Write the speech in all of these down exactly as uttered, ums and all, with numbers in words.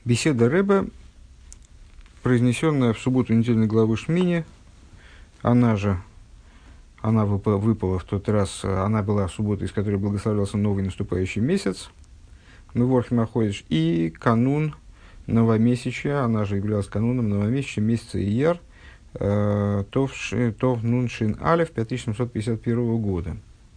Беседа Ребе, произнесенная в субботу недельной главы Шмини, она же, она выпала, выпала в тот раз, она была суббота, из которой благословлялся новый наступающий месяц, Меворхи Маходиш, и канун новомесячия, она же являлась кануном новомесячия месяца Ияр, э, Тов, Тов Нун Шин Алеф пять тысяч семьсот пятьдесят первого года.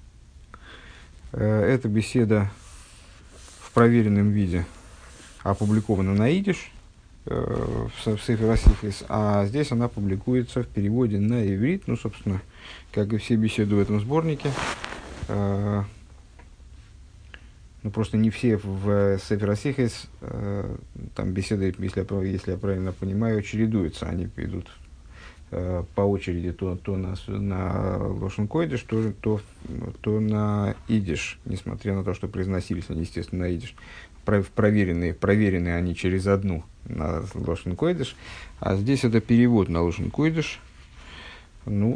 Э, эта беседа в проверенном виде опубликована на идиш э, в, в Сефер Асифрис, а здесь она публикуется в переводе на иврит, ну, собственно, как и все беседы в этом сборнике. Э, ну, просто не все в Сефер Асифрис, э, там беседы, если я, если я правильно понимаю, чередуются, они идут э, по очереди то, то на, на Лошен Койдиш, то, то, то на идиш, несмотря на то, что произносились они, естественно, на идиш. Проверенные, проверенные они через одну на Лошен Койдиш, а здесь это перевод на Лошен Койдиш, ну,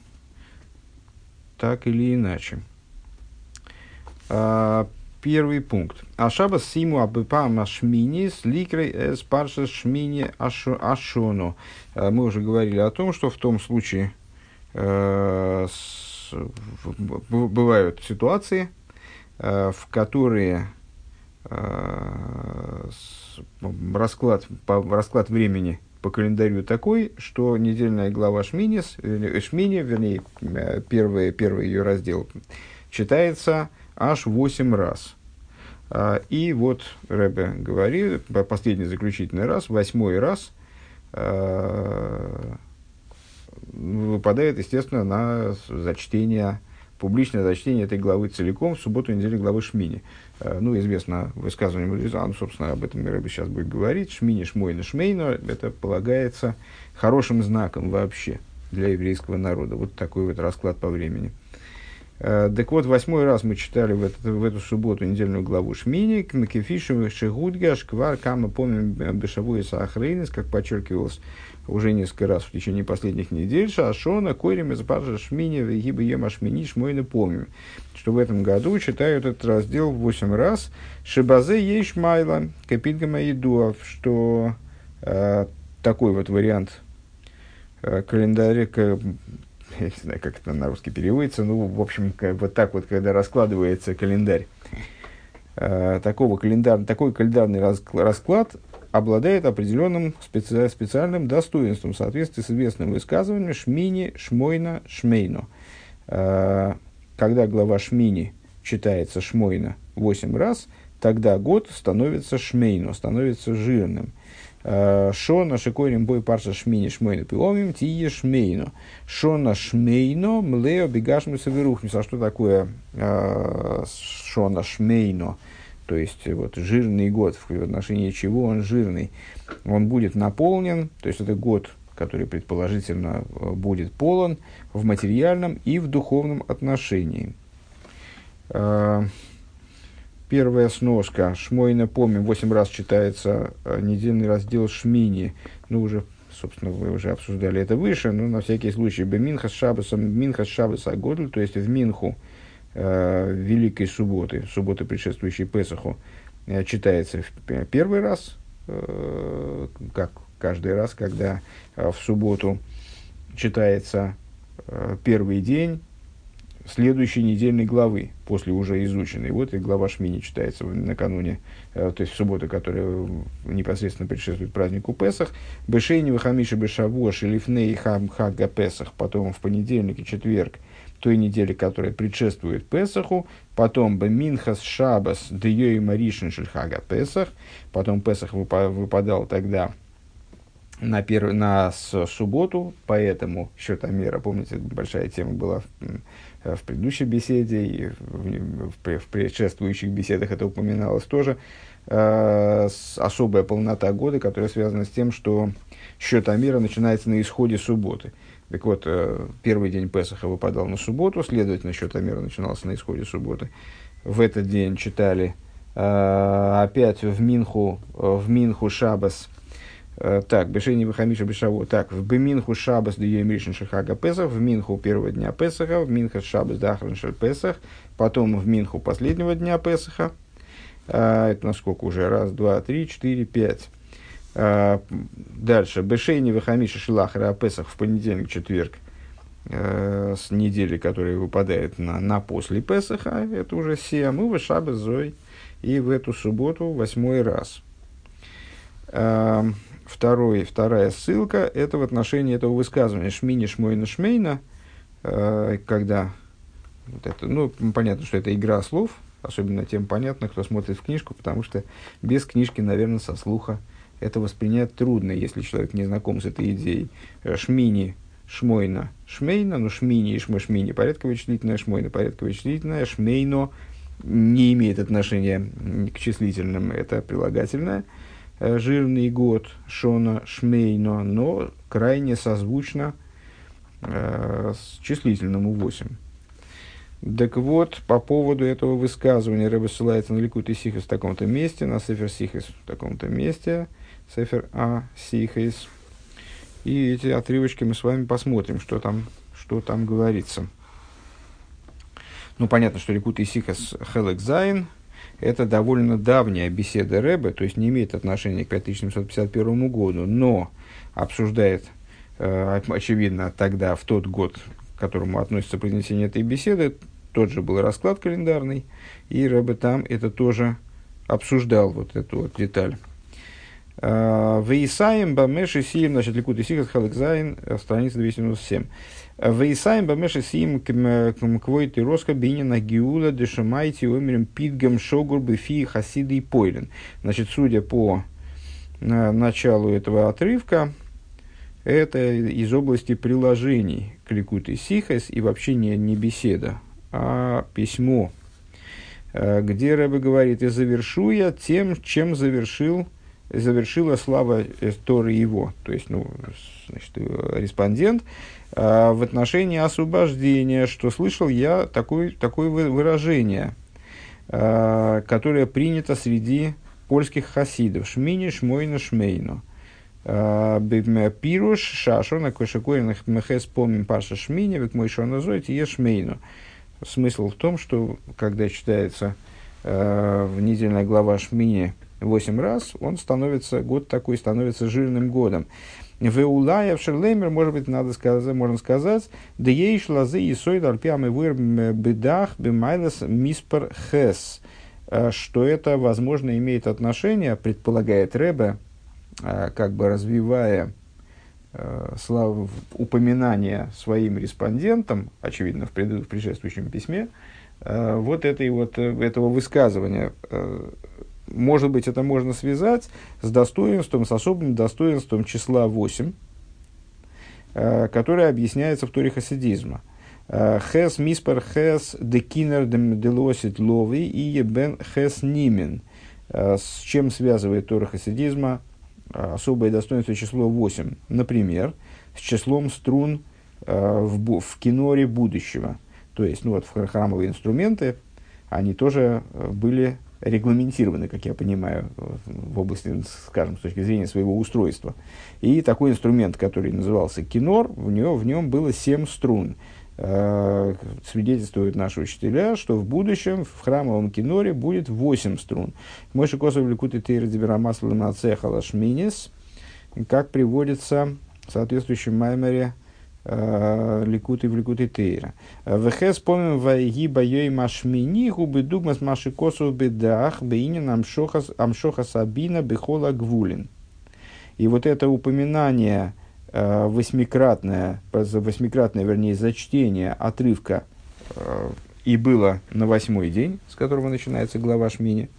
так или иначе. А, первый пункт. Ашабас симу абыпа машмини с ликрой эс паршас шмини ашону. Мы уже говорили о том, что в том случае э, с, в, бывают ситуации, э, в которые Расклад, по, расклад времени по календарю такой, что недельная глава Шминис, Шмини, вернее, первый, первый ее раздел, читается аж восемь раз. И вот Ребе говорит, последний заключительный раз, восьмой раз, выпадает, естественно, на зачтение, публичное зачтение этой главы целиком в субботу недели главы Шмини. Ну, известно высказывание мудреца, ну, собственно, об этом Ребе сейчас будет говорить. Шмини, шмойна, шмейно, это полагается хорошим знаком вообще для еврейского народа. Вот такой вот расклад по времени. Так вот, восьмой раз мы читали в, этот, в эту субботу недельную главу Шмини, Кефишу Шегудга, Шквар, Кама, помним, Бешаву и Сахрейнес, как подчеркивалось уже несколько раз в течение последних недель, Шашона, Койрим, Изпаржа, Шмини, Вегиба, Ема, Шмини, Шмойна, помним, что в этом году читают этот раздел восемь раз. Шибазе ейш майла, Капитгама Идуав, что э, такой вот вариант э, календаря, к, я не знаю, как это на русский переводится, ну, в общем, как, вот так вот, когда раскладывается календарь, э, такого календар, такой календарный расклад обладает определенным специ- специальным достоинством в соответствии с известным высказыванием «Шмини, Шмойна, Шмейно». Э, когда глава Шмини читается Шмойна восемь раз, тогда год становится Шмейно, становится жирным. Шона шикорим бой парша Шмини Шмойна пиомим тие Шмейно. Шона Шмейно млео бегашму саверухнис. А что такое э, Шона Шмейно? То есть, вот, жирный год, в отношении чего он жирный. Он будет наполнен, то есть, это год, который предположительно будет полон в материальном и в духовном отношении. Первая сноска. Шмойна, помним, восемь раз читается недельный раздел Шмини. Ну, уже, собственно, вы уже обсуждали это выше, но на всякий случай. Беминхас шабасом, минхас шабаса годль, то есть в Минху э, Великой субботы, субботы, предшествующей Песаху, э, читается в первый раз, э, как каждый раз, когда э, в субботу читается э, первый день следующей недельной главы, после уже изученной. Вот и глава Шмини читается накануне, э, то есть в субботу, которая непосредственно предшествует празднику Песах. Бешейни вахамиши бешавуа шелифней хам хага Песах, потом в понедельник и четверг той недели, которая предшествует Песаху, потом беминхас шабас дьёй маришин шельхага Песах, потом Песах выпадал тогда на, перв... на субботу, поэтому счетомера, помните, большая тема была в, в предыдущей беседе, и в, в, в предшествующих беседах это упоминалось тоже, э, особая полнота года, которая связана с тем, что счетомера начинается на исходе субботы. Так вот, э, первый день Песаха выпадал на субботу, следовательно, счетомера начинался на исходе субботы. В этот день читали э, опять в Минху, в Минху Шабас. Так, Бешейни Вахамиша Бешаву. Так, в Беминху Шабас Дьёй Мришин Шихага Песах, в Минху первого дня Песаха, в Минху Шабас Дахран Шель Песах, потом в Минху последнего дня Песаха. А, это насколько уже? Раз, два, три, четыре, пять. Дальше. Бешейни вахамиша шилахара Песах в понедельник, четверг, с недели, которая выпадает на, на после Песаха, это уже сиам, и в шаббат зой, и в эту субботу восьмой раз. Второй, вторая ссылка, это в отношении этого высказывания «Шмини шмойна шмейна», когда, вот это, ну, понятно, что это игра слов, особенно тем понятно, кто смотрит в книжку, потому что без книжки, наверное, со слуха это воспринять трудно, если человек не знаком с этой идеей. Шмини, шмойна, шмейна, ну шмини и шмы, шмини, порядковое числительное, шмойна, порядковое числительное, шмейно не имеет отношения к числительным, это прилагательное. Жирный год, шона, шмейно, но крайне созвучно э, с числительному восемь. Так вот, по поводу этого высказывания Ребе ссылается на Ликут и Сихес в таком-то месте, на Сефер Сихес в таком-то месте, Сефер А Сихес. И эти отрывочки мы с вами посмотрим, что там, что там говорится. Ну, понятно, что Ликут и Сихес Хелек Зайн — это довольно давняя беседа Ребе, то есть не имеет отношения к пять тысяч семьсот пятьдесят первому году, но обсуждает, э, очевидно, тогда, в тот год, к которому относится произнесение этой беседы, тот же был расклад календарный, и Ребе там это тоже обсуждал, вот эту вот деталь. Вейсаем бамеши сиим, значит, Ликут и Сихес Хелек Зайн, страница двести девяносто семь. Вейсаем бамеши сиим квой ты роска бинина гиула дешамайти умерем питгам шогур бифи хасиды и пойлен. Значит, судя по началу этого отрывка, это из области приложений к Ликут и Сихес, и вообще не, не беседа, а письмо, где Ребе говорит: «И завершу я тем, чем завершил, завершила слава Торы его», то есть, ну, значит, респондент, в отношении освобождения, что слышал я такое, такое выражение, которое принято среди польских хасидов: «Шмини шмойна шмейну». Пируш шашона кошекоренных мехес помим паша шмини век мой шонозойте е шмейну. Смысл в том, что когда читается э, в недельная глава Шмини восемь раз, он становится, год такой становится жирным годом. Веулая в Шерлеймер, может быть, надо сказать, можно сказать, да ейш лазы и сойд альпиамы выр бедах бемайлес миспер хес, что это, возможно, имеет отношение, предполагает Ребе, как бы развивая э, славу, упоминание своим респондентам, очевидно, в, пред, в предшествующем письме, э, вот, этой, вот этого высказывания. Э, может быть, это можно связать с достоинством, с особым достоинством числа восемь, э, которое объясняется в Торе хасидизма. Хес миспер хес декинер делосит лови и ебен хес нимен. С чем связывает Тора хасидизма особое достоинство число восемь, например, с числом струн э, в, в киноре будущего. То есть, ну вот, храмовые инструменты, они тоже были регламентированы, как я понимаю, в области, скажем, с точки зрения своего устройства. И такой инструмент, который назывался кинор, в, него, в нем было семь струн. Э, свидетельствуют наши учителя, что в будущем в храмовом киноре будет восемь струн. Мойши косов Ликут и Тейра дибирамасла нацехала шминис, как приводится в соответствующем маймере э, Ликут и в Ликут и Тейра. Вехес помним вайги байой машмини губы дугмас маши косов бедах бейнин амшоха сабина бехола гвулин. И вот это упоминание восьмикратное, восьмикратное, вернее, зачтение отрывка э, «И было на восьмой день», с которого начинается глава Шмини,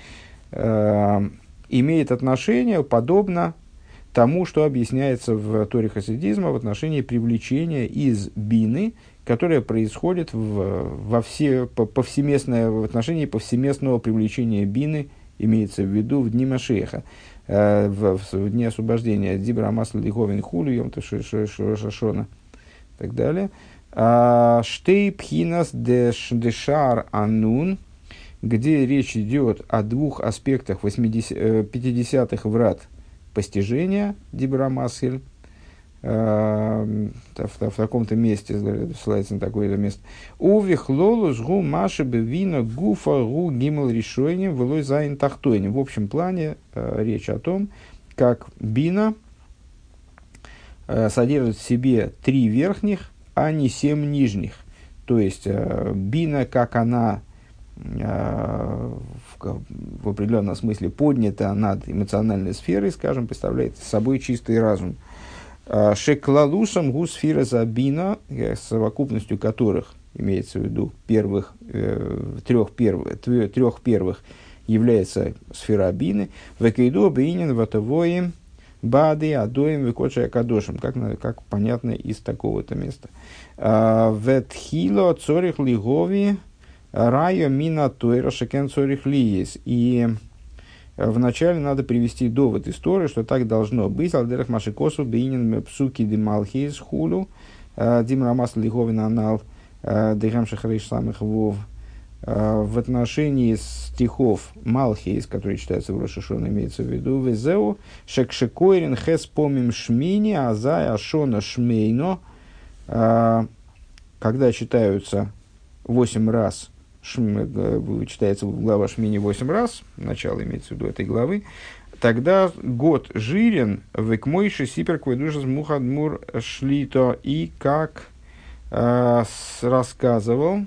э, имеет отношение подобно тому, что объясняется в Торе хасидизма в отношении привлечения из бины, которое происходит в, во все, по, повсеместное, в отношении повсеместного привлечения бины, имеется в виду в дни Машеха. В, в, в дни освобождения Дибра Масла Лиховин Хулю, Йом Шашона и так далее. Штей Пхинас Дешар Анун, где речь идет о двух аспектах пятидесятых врат постижения Дибра Масль. В, в, в таком-то месте, ссылается на такое-то место. Увих лолу жгу маши бевина гуфа гу гимл решойним влой зайн тахтойним. В общем плане э, речь о том, как бина э, содержит в себе три верхних, а не семь нижних. То есть э, бина, как она э, в, в определенном смысле поднята над эмоциональной сферой, скажем, представляет собой чистый разум. Шеклалушам гусфира забина, с совокупностью которых, имеется в виду первых, э, трех, первых, трех первых, является сфера бины. Векейду бейнин ватовоим бады адоим векочая кадошим, как, как понятно из такого-то места. Ветхило цорих лигови райо мина тойра шекен цорих лиес. И вначале надо привести довод истории, что так должно быть. Алдерах машикосу бейнин псуки дималхиз хулу димрамас лиговин анал дегам шахариш самых вов. В отношении стихов Малхиис, которые читаются в Рош ха-Шана, имеется в виду «Везеу шекшекойрин хэс помим шмини азай ашона шмейно». Когда читаются восемь раз, шм, читается глава Шмини восемь раз, начало имеется в виду этой главы, тогда год жирен векмойши сипер квайдушас мухадмур шлито. И как э, рассказывал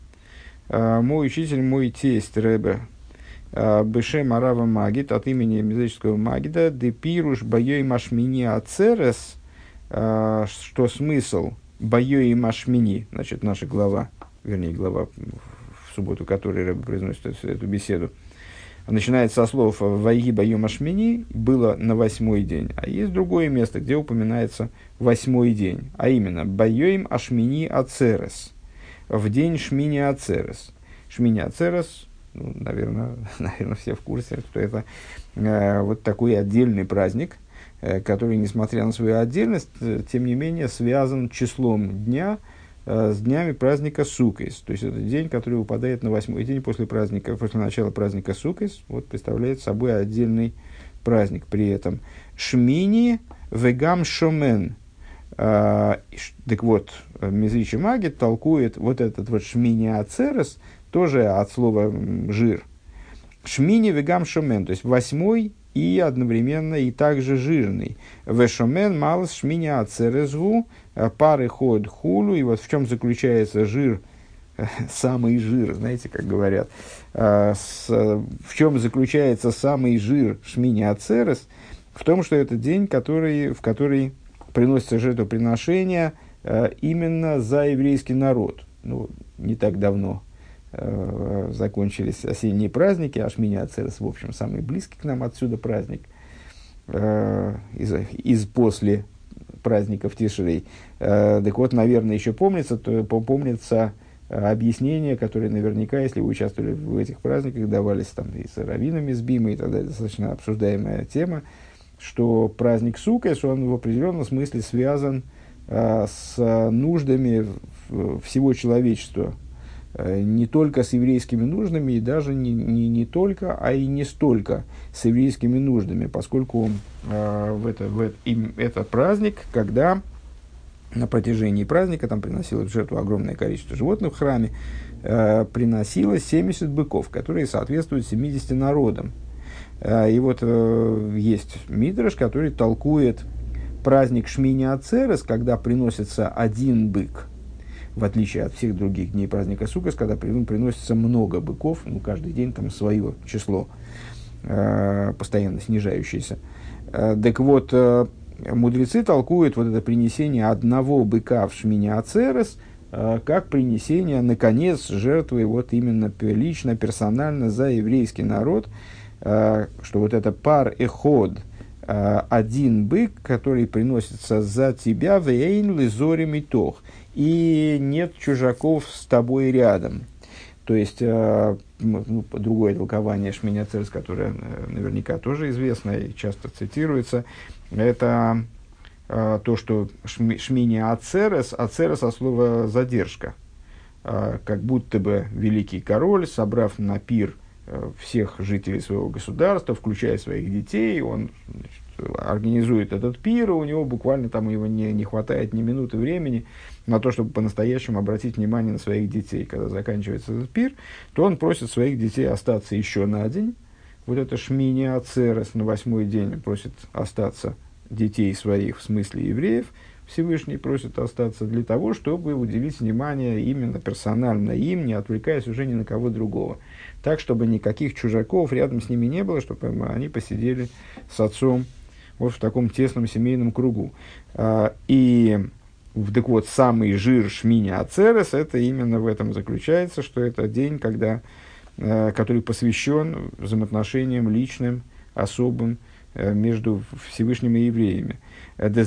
мой учитель, мой тесть Ребе Бешем Арава Магид, от имени мезрического Магида, Депируш Байой Машмини Ацерес, что смысл Байой Машмини, значит, наша глава, вернее, глава, в субботу, которой Ребе произносит эту, эту беседу, начинается со слов «Вайги Байой Машмини» было на восьмой день, а есть другое место, где упоминается восьмой день, а именно Байой Ашмини Ацерес, в день Шмини Ацерес. Шмини Ацерес, ну, наверное, наверное, все в курсе, что это э, вот такой отдельный праздник, э, который, несмотря на свою отдельность, э, тем не менее связан числом дня э, с днями праздника Суккос. То есть это день, который выпадает на восьмой день после праздника, после начала праздника Суккос, вот представляет собой отдельный праздник. При этом Шмини вегам шомен. Uh, так вот, Мезричий Магид толкует вот этот вот Шмини Ацерес, тоже от слова жир. Шмини вегам шомен, то есть восьмой и одновременно и также жирный. Вешомен малос Шмини Ацересву, пары ход хулу. И вот в чем заключается жир, самый жир, знаете, как говорят. Uh, с, в чем заключается самый жир Шмини Ацерес? В том, что это день, который, в который приносится жертвоприношение э, именно за еврейский народ. Ну, не так давно э, закончились осенние праздники, а Шмини Ацерес, в общем, самый близкий к нам отсюда праздник, э, из, из после праздников Тишрей. Э, так вот, наверное, еще помнится, то, помнится объяснения, которые наверняка, если вы участвовали в этих праздниках, давались там и с раввинами, с Бимой и так далее, достаточно обсуждаемая тема, что праздник Суккос, он в определенном смысле связан э, с нуждами всего человечества. Э, не только с еврейскими нуждами, и даже не, не, не только, а и не столько с еврейскими нуждами, поскольку э, в это, в это, им, это праздник, когда на протяжении праздника там приносилось в жертву огромное количество животных в храме, э, приносилось семьдесят быков, которые соответствуют семидесяти народам. И вот э, есть мидраш, который толкует праздник Шмини Ацерес, когда приносится один бык, в отличие от всех других дней праздника Суккос, когда при, приносится много быков, ну, каждый день там свое число, э, постоянно снижающееся. Э, так вот, э, мудрецы толкуют вот это принесение одного быка в Шмини Ацерес э, как принесение, наконец, жертвы вот именно лично, персонально за еврейский народ, что вот это пар эход, один бык, который приносится за тебя, вейн лизори митох, и нет чужаков с тобой рядом. То есть, ну, другое толкование Шмини Ацерес, которое наверняка тоже известно и часто цитируется, это то, что Шмини Ацерес, Ацерес от слова задержка, как будто бы великий король, собрав на пир всех жителей своего государства, включая своих детей, он, значит, организует этот пир, и у него буквально там у него не, не хватает ни минуты времени на то, чтобы по-настоящему обратить внимание на своих детей. Когда заканчивается этот пир, то он просит своих детей остаться еще на день вот это Шмини Ацерес на восьмой день просит остаться детей своих, в смысле евреев, Всевышний просит остаться для того, чтобы уделить внимание именно персонально им, не отвлекаясь уже ни на кого другого. Так, чтобы никаких чужаков рядом с ними не было, чтобы они посидели с отцом вот в таком тесном семейном кругу. И так вот, самый жир Шмини Ацерес, это именно в этом заключается, что это день, когда, который посвящен взаимоотношениям личным, особым, между Всевышним и евреями. И вот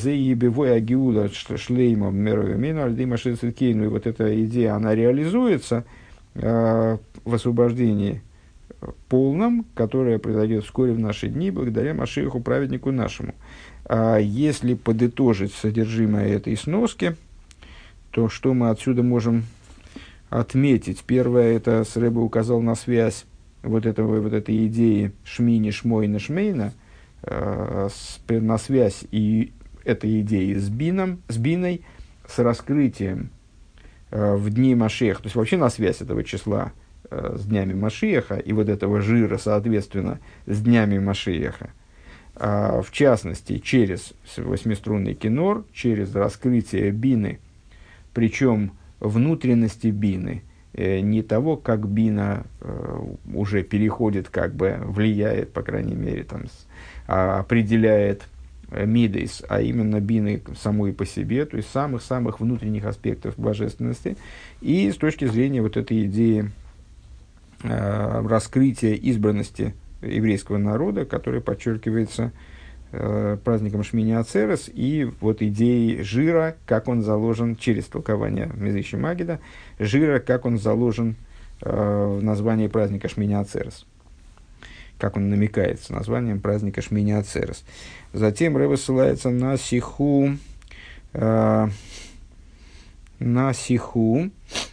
эта идея, она реализуется э, в освобождении полном, которое произойдет вскоре в наши дни, благодаря Машиаху, праведнику нашему. А если подытожить содержимое этой сноски, то что мы отсюда можем отметить? Первое, это Рэбе указал на связь вот, этого, вот этой идеи Шмини, Шмойна, Шмейна, на связь и этой идеи с, бином, с биной, с раскрытием э, в дни Машиаха, то есть вообще на связь этого числа э, с днями Машиаха и вот этого жира, соответственно, с днями Машиаха, э, в частности, через восьмиструнный кинор, через раскрытие бины, причем внутренности бины, э, не того, как бина э, уже переходит, как бы влияет, по крайней мере, там, с, определяет мидейс, а именно бины самой по себе, то есть самых-самых внутренних аспектов божественности, и с точки зрения вот этой идеи э, раскрытия избранности еврейского народа, которая подчеркивается э, праздником Шмини Ацерес, и вот идеей жира, как он заложен через толкование Мезриши Магида, жира, как он заложен э, в названии праздника Шмини Ацерес, как он намекается названием праздника Шмини Ацерес. Затем Рэбе ссылается на сиху, э, на сиху,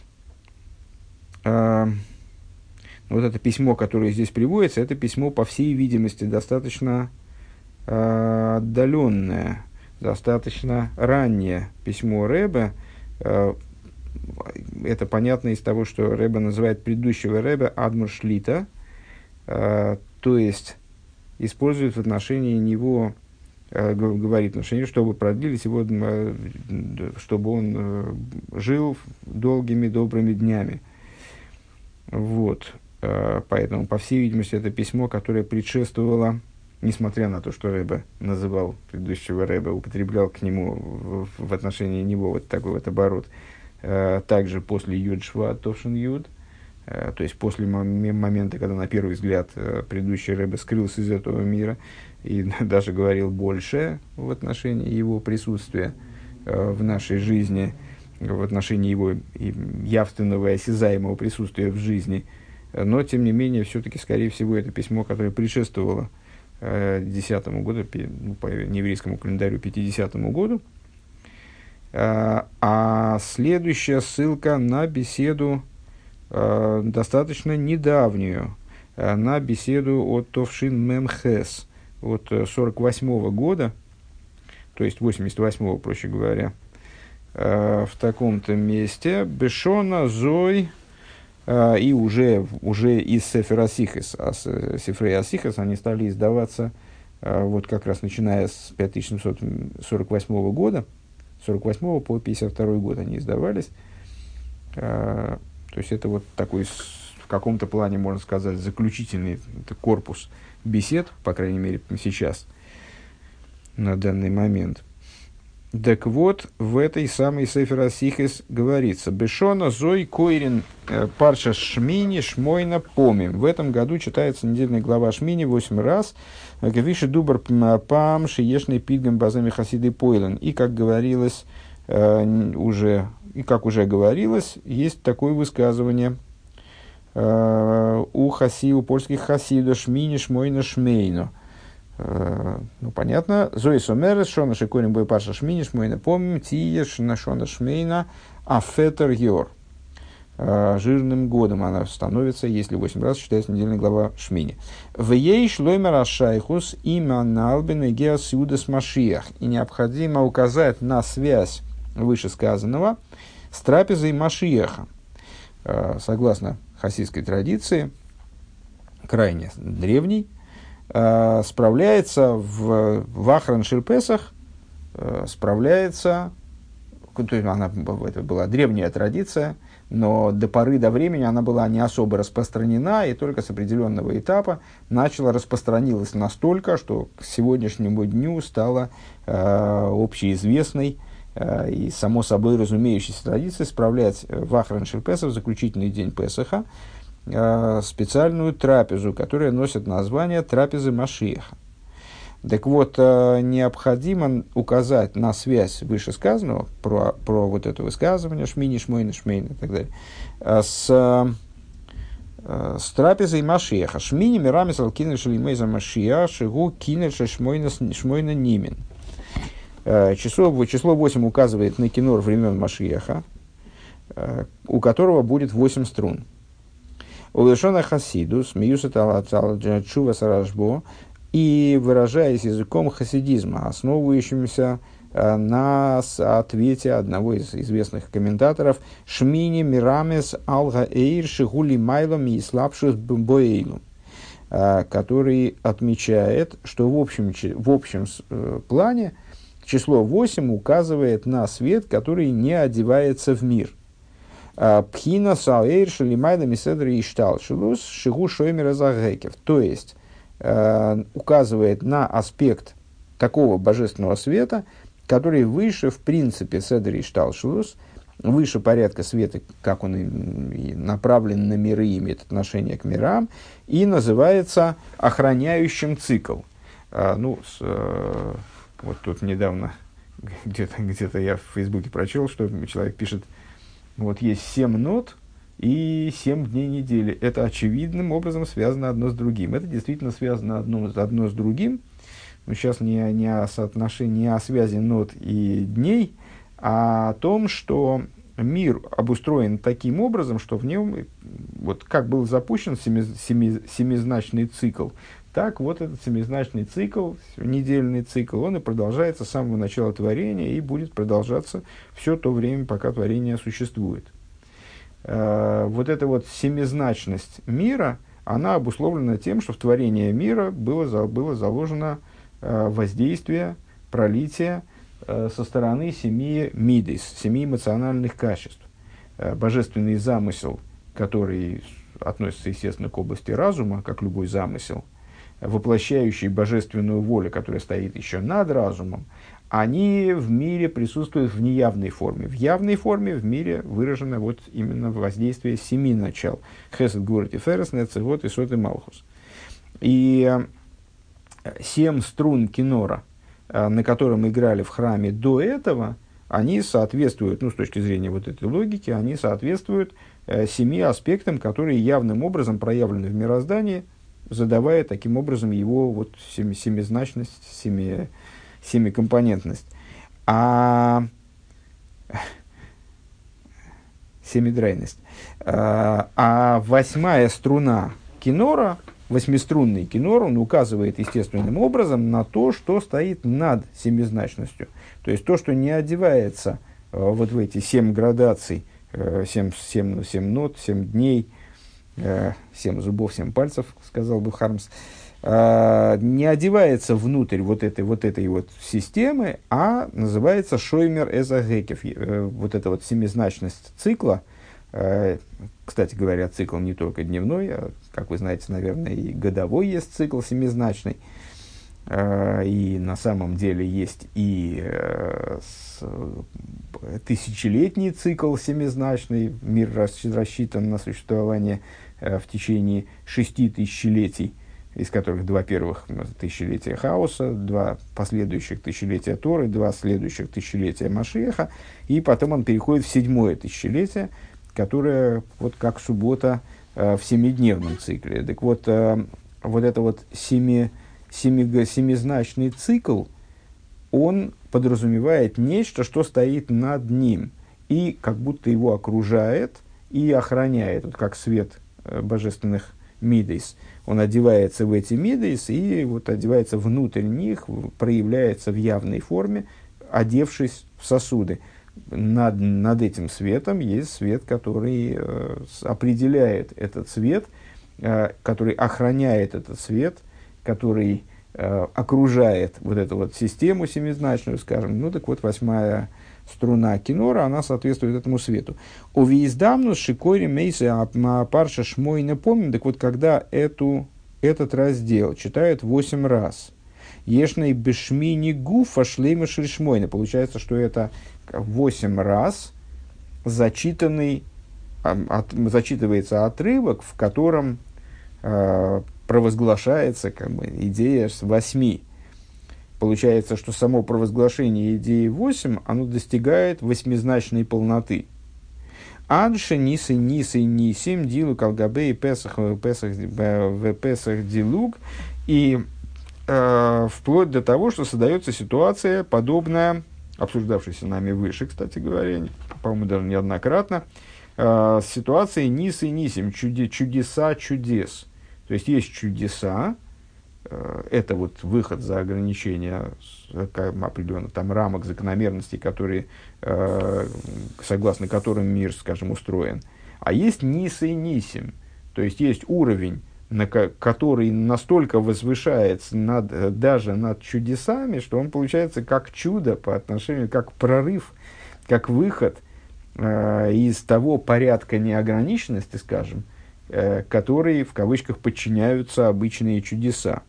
э, вот это письмо, которое здесь приводится, это письмо, по всей видимости, достаточно э, отдаленное, достаточно раннее письмо Рэбе. Э, это понятно из того, что Рэбе называет предыдущего Рэбе Адмур Шлита, э, то есть использует в отношении него, э, говорит в отношении, чтобы продлились его, э, чтобы он э, жил долгими добрыми днями. Вот. Э, поэтому, по всей видимости, это письмо, которое предшествовало, несмотря на то, что Рэбе называл предыдущего Рэбе, употреблял к нему в, в отношении него вот такой вот оборот, э, также после Юд Шват Товшин Юд, то есть после момента, когда на первый взгляд предыдущий Рэбе скрылся из этого мира и даже говорил больше в отношении его присутствия в нашей жизни, в отношении его явственного и осязаемого присутствия в жизни, но тем не менее, все-таки, скорее всего, это письмо, которое предшествовало десятому году, по нееврейскому календарю пятидесятому году, а следующая ссылка на беседу достаточно недавнюю, на беседу от Товшин Мемхес от сорок восьмого года, то есть восемьдесят восьмого, проще говоря, в таком-то месте Бешона Зой, и уже, уже из Сефер Асихес, а Сефрей Асихес, они стали издаваться вот как раз начиная с тысяча семьсот сорок восьмого года, сорок восьмого по пятьдесят второй год они издавались. То есть это вот такой, в каком-то плане, можно сказать, заключительный корпус бесед, по крайней мере, сейчас, на данный момент. Так вот, в этой самой Сефер Асихес говорится: «Бешона зой койрин парша шмини шмойна помим». В этом году читается недельная глава Шмини восемь раз. «Гвиши дубар пам шиешный пидгам базами хасиды пойлен». И, как говорилось, уже... И, как уже говорилось, есть такое высказывание э, у, хаси, у польских хасидов «Шмини шмойна шмейно». Э, ну, понятно. «Зои сомерес, шона шикорим бой парша шмини шмойна помим, тие шна шона шмейна афетер йор». Э, жирным годом она становится, если восемь раз читается недельная глава Шмини. «В ей шлоймер ашайхус има налбен геас иудас машиах». И необходимо указать на связь вышесказанного с трапезой Машиаха. Согласно хасидской традиции, крайне древней, э, справляется в, в Ахран Шель Песах, э, справляется, то есть она, это была древняя традиция, но до поры до времени она была не особо распространена, и только с определенного этапа начала распространилась настолько, что к сегодняшнему дню стала э, общеизвестной э, и само собой разумеющейся традицией справлять в Ахран Шель Песах, в заключительный день Песаха, э, специальную трапезу, которая носит название трапезы Машиаха. Так вот, необходимо указать на связь вышесказанного, про, про вот это высказывание, шмини, шмойна, шмейна и так далее, с, с трапезой Машиаха. Шмини мирамис алкинель шелимейза Машиах, шигу кинель шмойна, шмойна нимин. Число, число восемь указывает на кинор времен Машиаха, у которого будет восемь струн. Улешона хасидус, миюсат ал-чува саражбо, и выражаясь языком хасидизма, основывающимся э, на ответе одного из известных комментаторов «Шмини мирамес алга эйр шигули майлом и слабшус боэйлу», э, который отмечает, что в общем, в общем э, плане число восемь указывает на свет, который не одевается в мир. «Пхина саэйр шелимайда миседри ишталшилус шигу шоймера загекев», то есть указывает на аспект такого божественного света, который выше, в принципе, седер и шталшилус, выше порядка света, как он и направлен на миры, имеет отношение к мирам, и называется охраняющим цикл. А, ну, с, э, вот тут недавно где-то, где-то я в Фейсбуке прочел, что человек пишет, вот есть семь нот, и семь дней недели. Это очевидным образом связано одно с другим. Это действительно связано одно, одно с другим. Но сейчас не, не о соотношении, не о связи нот и дней, а о том, что мир обустроен таким образом, что в нем, вот как был запущен семи, семи, семизначный цикл, так вот этот семизначный цикл, недельный цикл, он и продолжается с самого начала творения и будет продолжаться все то время, пока творение существует. Вот эта вот семизначность мира, она обусловлена тем, что в творении мира было, было заложено воздействие, пролитие со стороны семи мидейс, семи эмоциональных качеств. Божественный замысел, который относится, естественно, к области разума, как любой замысел, воплощающий божественную волю, которая стоит еще над разумом, они в мире присутствуют в неявной форме. В явной форме в мире выражено вот именно воздействие семи начал. Хесед, Гвурат и Ферес, Нецегот и Сот и Малхус. И семь струн кинора, на котором играли в храме до этого, они соответствуют, ну, с точки зрения вот этой логики, они соответствуют семи аспектам, которые явным образом проявлены в мироздании, задавая таким образом его вот семи, семизначность, семи... семикомпонентность, а семидрайность. А, а восьмая струна кинора, восьмиструнный кинор, он указывает естественным образом на то, что стоит над семизначностью. То есть то, что не одевается а, вот в эти семь градаций, а, семь, семь, семь нот, семь дней, а, семь зубов, семь пальцев, сказал бы Хармс, не одевается внутрь вот этой вот, этой вот системы, а называется шоймер эзагекев. Вот эта вот семизначность цикла, кстати говоря, цикл не только дневной, а, как вы знаете, наверное, и годовой есть цикл семизначный, и на самом деле есть и тысячелетний цикл семизначный, мир рассчитан на существование в течение шести тысячелетий, из которых два первых тысячелетия хаоса, два последующих тысячелетия Торы, два следующих тысячелетия Машиаха, и потом он переходит в седьмое тысячелетие, которое вот как суббота э, в семидневном цикле. Так вот, э, вот это вот семи, семи, семизначный цикл, он подразумевает нечто, что стоит над ним, и как будто его окружает и охраняет, вот как свет э, божественных мидейс. Он одевается в эти мидейс и вот одевается внутрь них, проявляется в явной форме, одевшись в сосуды. Над, над этим светом есть свет, который э, определяет этот свет, э, который охраняет этот свет, который э, окружает вот эту вот систему семизначную, скажем. Ну, так вот, восьмая струна кинора, она соответствует этому свету. У вииздамну шикори мейсы парша шмой напомним. Так вот, когда эту, этот раздел читают восемь раз, ешной бешмини гуфа шлейма шришмойна. Получается, что это восемь раз зачитанный, от, зачитывается отрывок, в котором э, провозглашается как бы, идея с восьми. Получается, что само провозглашение идеи восемь, оно достигает восьмизначной полноты. Адша нисы нисы нисим дилук алгабей песах песах песах дилук. И э, вплоть до того, что создается ситуация, подобная, обсуждавшейся нами выше, кстати говоря, по-моему, даже неоднократно, э, ситуации нисы нисим, чуди, чудеса чудес. То есть есть чудеса, это вот выход за ограничения определенных там рамок, закономерностей, которые, э, согласно которым мир, скажем, устроен. А есть низ и нисим, то есть есть уровень, на ко- который настолько возвышается над, даже над чудесами, что он получается как чудо по отношению, как прорыв, как выход э, из того порядка неограниченности, скажем, э, который в кавычках подчиняются обычные чудеса.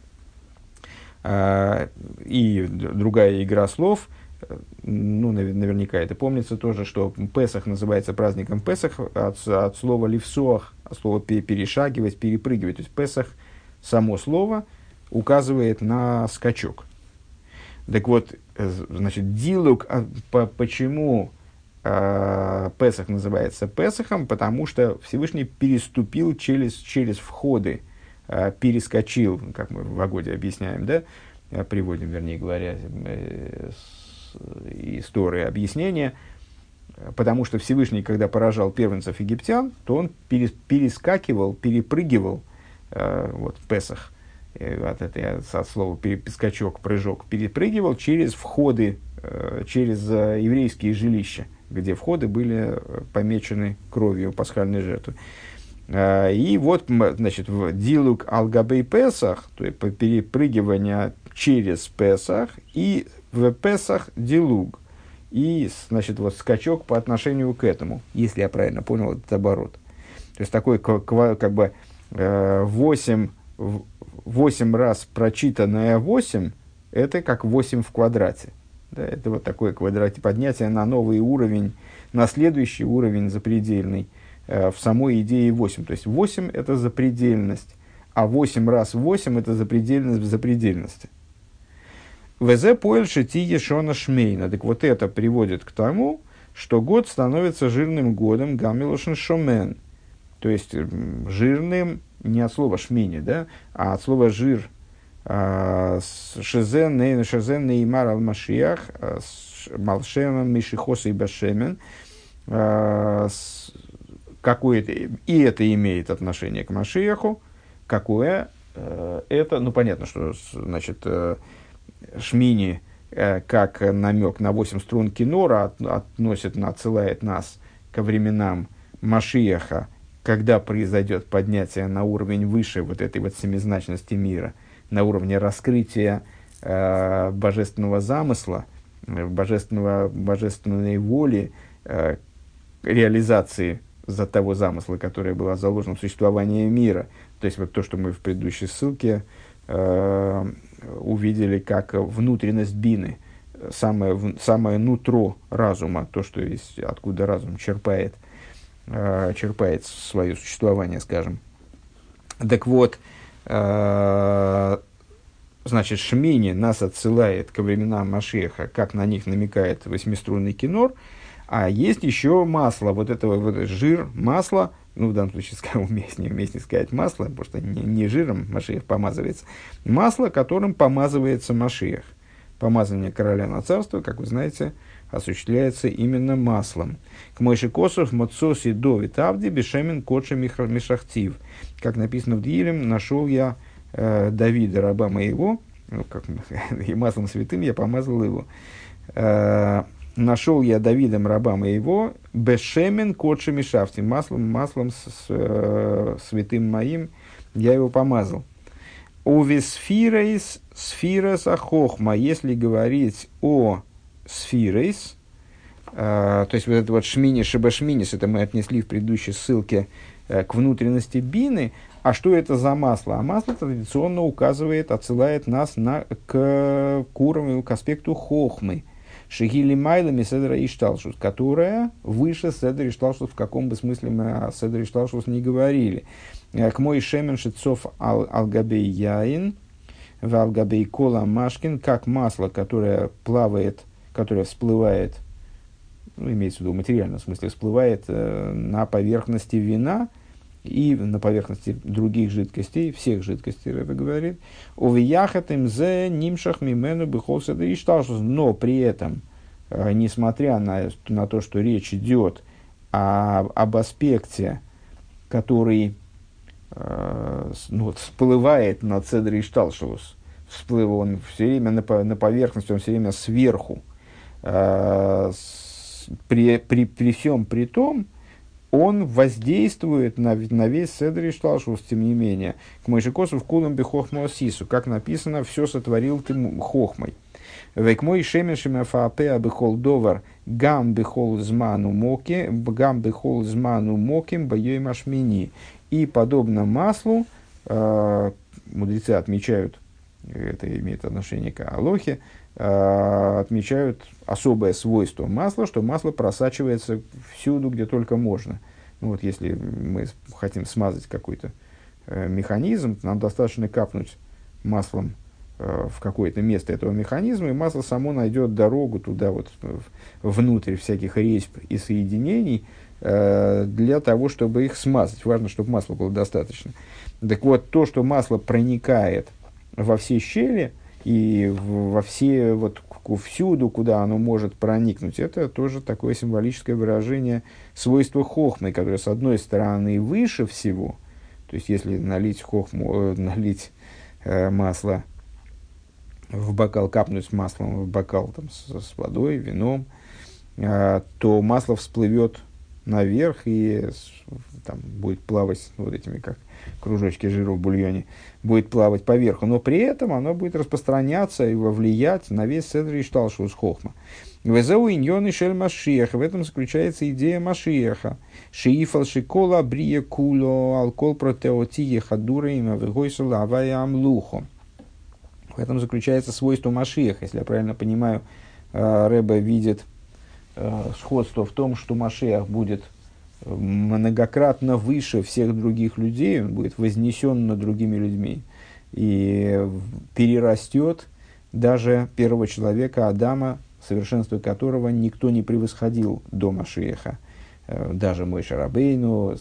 И другая игра слов, ну, наверняка это помнится тоже, что Песах называется праздником Песах от, от слова «левсоах», от слова «перешагивать», «перепрыгивать». То есть Песах, само слово, указывает на скачок. Так вот, значит, дилук, почему Песах называется Песахом? Потому что Всевышний переступил через, через входы, перескочил, как мы в Агоде объясняем, да, приводим, вернее говоря, истории, объяснения, потому что Всевышний, когда поражал первенцев египтян, то он перескакивал, перепрыгивал, вот, Песах, от, этой, от слова перескочок, прыжок, перепрыгивал через входы, через еврейские жилища, где входы были помечены кровью пасхальной жертвы. И вот, значит, в дилук алгабей Песах, то есть перепрыгивание через Песах, и в Песах дилуг. И, значит, вот скачок по отношению к этому, если я правильно понял этот оборот. То есть такой как бы восемь, восемь раз прочитанное восемь, это как восемь в квадрате. Да, это вот такое квадрате поднятие на новый уровень, на следующий уровень запредельный. В самой идее восемь. То есть восемь – это запредельность, а восемь раз восемь – это запредельность в запредельности. «Везе поэль шити ешона шмейна». Так вот это приводит к тому, что год становится жирным годом гамилошен шомен. То есть жирным не от слова шмини, да, а от слова жир. Шезен неймар ал машиях малшемам мишихоса и башемен. Какое-то, и это имеет отношение к Машиаху, какое э, это, ну, понятно, что, значит, э, Шмини, э, как намек на восемь струн кинора, от, относит, отсылает нас ко временам Машиаха, когда произойдет поднятие на уровень выше вот этой вот семизначности мира, на уровне раскрытия э, божественного замысла, божественного, божественной воли, э, реализации за того замысла, который был заложен в существование мира. То есть, вот то, что мы в предыдущей ссылке э, увидели как внутренность бины, самое, самое нутро разума, то, что есть, откуда разум черпает, э, черпает свое существование, скажем. Так вот, э, значит, Шмини нас отсылает ко временам Машеха, как на них намекает восьмиструнный кинор. А есть еще масло, вот этого вот жир, масло, ну, в данном случае, скажем, уместнее, уместнее сказать масло, потому что не, не жиром Машиах помазывается, масло, которым помазывается Машиах. Помазание короля на царство, как вы знаете, осуществляется именно маслом. К Мойше Косов, Моцоси, Довид, Авди, Бешемен, Кодша, Мишахтив. Как написано в Дилем, нашел я э, Давида, раба моего, ну, как, и маслом святым я помазал его. Э, Нашел я Давидом, раба моего, бешемен кодши мишавти, маслом, маслом с, с, э, святым моим, я его помазал. Увисфирейс сфирас ахохма. Если говорить о сфирейс, э, то есть вот это вот шмини шибашминис, это мы отнесли в предыдущей ссылке э, к внутренности бины. А что это за масло? А масло традиционно указывает, отсылает нас на, к, к уровню, к аспекту хохмы. Шигили майлами седра ишталшус, которая выше седра ишталшус, в каком бы смысле мы о седра ишталшус не говорили. К мой шемен шицов алгабей яин, в алгабей кола машкин, как масло, которое плавает, которое всплывает, ну, имеется в виду в материальном смысле, всплывает э, на поверхности вина и на поверхности других жидкостей, всех жидкостей, Ребе говорит, увияхатым зе нимшах мимену бихол седра ишталшус, но при этом, э, несмотря на, на то, что речь идет о, об аспекте, который ну, вот, всплывает над седр ишталшус, всплыв, он все время на, на поверхности, он все время сверху. Э, с, при, при, при всем при том, он воздействует на, на весь седр ишталшус, тем не менее. К Мойшикосу в кулам бихохма осису, как написано, все сотворил ты хохмой. Век мой шемен шемафаапе абихол довар гам бихол зману моки, гам бихол зману моким боей машмини. И подобно маслу, э, мудрецы отмечают, это имеет отношение к алохе, э, отмечают особое свойство масла, что масло просачивается всюду, где только можно. Ну, вот если мы хотим смазать какой-то э, механизм, нам достаточно капнуть маслом э, в какое-то место этого механизма, и масло само найдет дорогу туда, вот, внутрь всяких резьб и соединений, для того, чтобы их смазать. Важно, чтобы масла было достаточно. Так вот, то, что масло проникает во все щели и во все, вот, всюду, куда оно может проникнуть, это тоже такое символическое выражение свойства хохмы, которое, с одной стороны, выше всего. То есть, если налить, хохму, налить э, масло в бокал, капнуть маслом в бокал там, с, с водой, вином, э, то масло всплывет наверх и там, будет плавать вот этими, как кружочки жира в бульоне, будет плавать по верху, но при этом оно будет распространяться и влиять на весь седр ишталшус хохма. Везеу иньон и шель машиеха, в этом заключается идея машиеха. Шиифал шикола брие куло алкол протеотие хадура има вегойсу авая амлухо. В этом заключается свойство машиеха. Если я правильно понимаю, Ребе видит сходство в том, что Машиах будет многократно выше всех других людей, он будет вознесен над другими людьми и перерастет даже первого человека, Адама, совершенство которого никто не превосходил до Машиаха. Даже Моше Рабейну,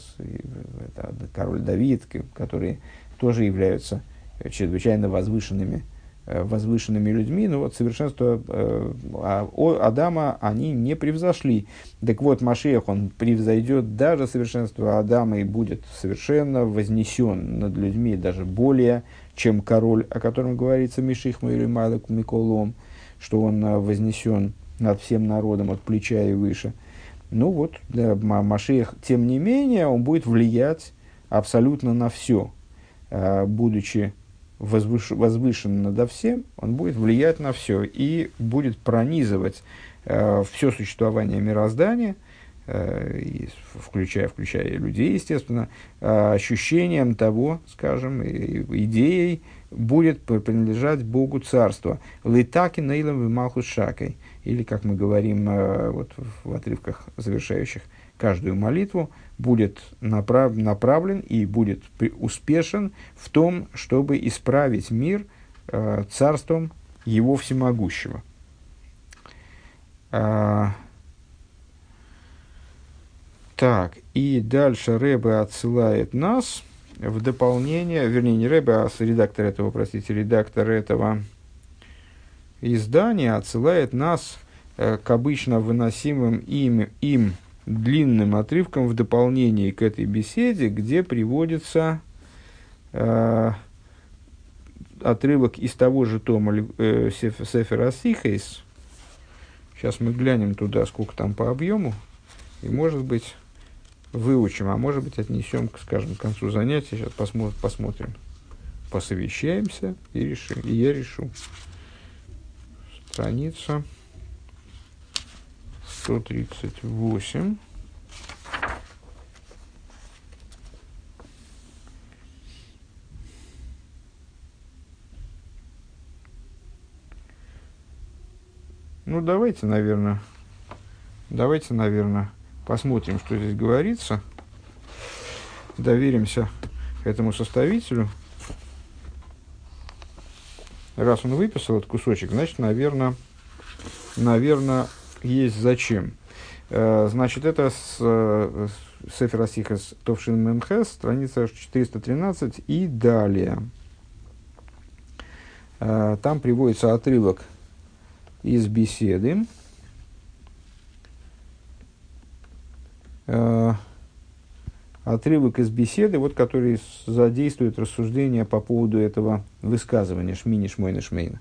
король Давид, которые тоже являются чрезвычайно возвышенными возвышенными людьми, но вот совершенство э, Адама они не превзошли. Так вот, Машиах, он превзойдет даже совершенство Адама и будет совершенно вознесен над людьми даже более, чем король, о котором говорится Миших Мойри Малек Миколом, что он вознесен над всем народом от плеча и выше. Ну вот, да, Машиах, тем не менее, он будет влиять абсолютно на все, э, будучи Возвыш, возвышен надо всем, он будет влиять на все и будет пронизывать э, все существование мироздания, э, и, включая, включая людей, естественно, э, ощущением того, скажем, и, идеей будет принадлежать Богу Царства. Литаки нейлом в малхус шакой. Или, как мы говорим э, вот, в отрывках, завершающих каждую молитву, будет направ, направлен и будет при, успешен в том, чтобы исправить мир э, царством его всемогущего. А, так, и дальше Ребе отсылает нас в дополнение, вернее, не Ребе, а редактор этого, простите, редактор этого издания отсылает нас э, к обычно выносимым им, им длинным отрывком в дополнении к этой беседе, где приводится э, отрывок из того же тома э, Сефер Асихейс. Сейчас мы глянем туда, сколько там по объему, и, может быть, выучим, а может быть, отнесем, скажем, к концу занятия. Сейчас посмотрим. посмотрим. посовещаемся и, реши, и я решу. Страница сто тридцать восемь. Ну, давайте, наверное, давайте, наверное, посмотрим, что здесь говорится. Доверимся этому составителю. Раз он выписал этот кусочек, значит, наверное, наверное, есть зачем. Значит, это с, с Сефер Асихас Товшин Мемхес, страница четыреста тринадцать и далее. Там приводится отрывок из беседы. Отрывок из беседы, вот, который задействует рассуждение по поводу этого высказывания Шмини Шмойна Шмейна.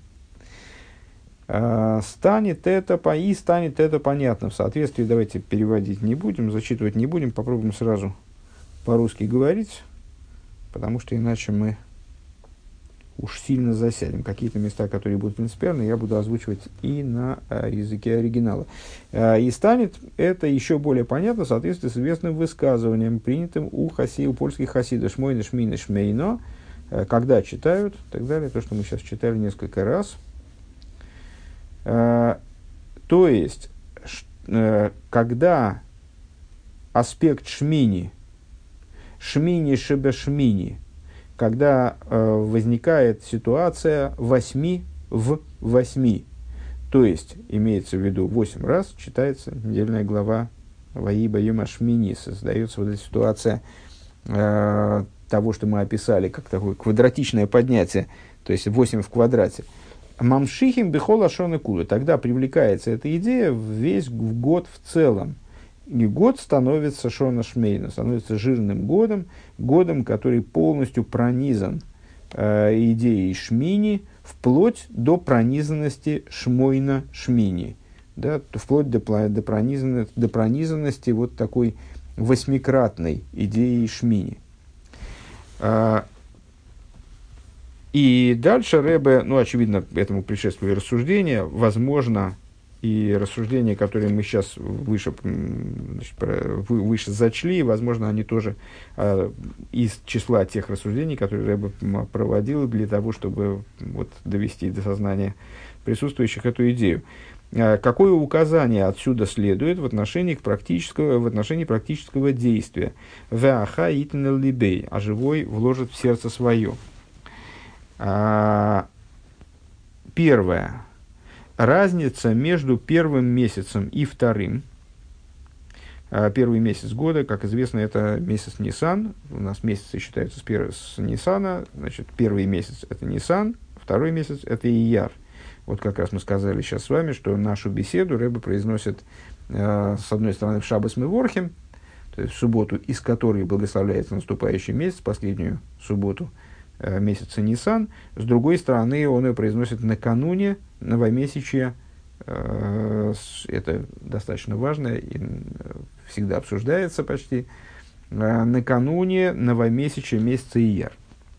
Станет это, по и станет это понятно. В соответствии, давайте переводить не будем, зачитывать не будем, попробуем сразу по-русски говорить, потому что иначе мы уж сильно засядем. Какие-то места, которые будут принципиальны, я буду озвучивать и на а, языке оригинала. А, и станет это еще более понятно в соответствии с известным высказыванием, принятым у, хаси, у польских хасидов Шмойна Шмина Шмейно, а, когда читают, и так далее, то, что мы сейчас читали несколько раз. А, то есть, ш, а, когда аспект Шмини, Шмини Шебе Шмини, когда э, возникает ситуация восьми в восьми. То есть, имеется в виду, восемь раз читается недельная глава Ваиба Йома Шмини. Создается вот эта ситуация э, того, что мы описали, как такое квадратичное поднятие, то есть восемь в квадрате. Мамшихим бихола шоны кулы. Тогда привлекается эта идея весь в год в целом. И год становится шона шмейна, становится жирным годом, годом, который полностью пронизан э, идеей шмини, вплоть до пронизанности шмойна шмини, да, вплоть до, до, пронизанности, до пронизанности вот такой восьмикратной идеей шмини. А, и дальше Ребе, ну, очевидно, этому предшествовали рассуждения, возможно, и рассуждения, которые мы сейчас выше, значит, выше зачли, возможно, они тоже э, из числа тех рассуждений, которые Ребе проводил для того, чтобы вот, довести до сознания присутствующих эту идею. Э, какое указание отсюда следует в отношении, к практического, в отношении практического действия? «Веаха итнел либей», а живой вложит в сердце свое. Э, первое. Разница между первым месяцем и вторым. Первый месяц года, как известно, это месяц Нисан. У нас месяцы считаются с, пер... с Нисана. Значит, первый месяц – это Нисан, второй месяц – это Ияр. Вот как раз мы сказали сейчас с вами, что нашу беседу Ребе произносит, э, с одной стороны, в Шаббас Меворхим, то есть в субботу, из которой благословляется наступающий месяц, последнюю субботу э, месяца Нисан. С другой стороны, он ее произносит накануне новомесячья. Это достаточно важно и всегда обсуждается почти. Накануне новомесячья месяца Ияр.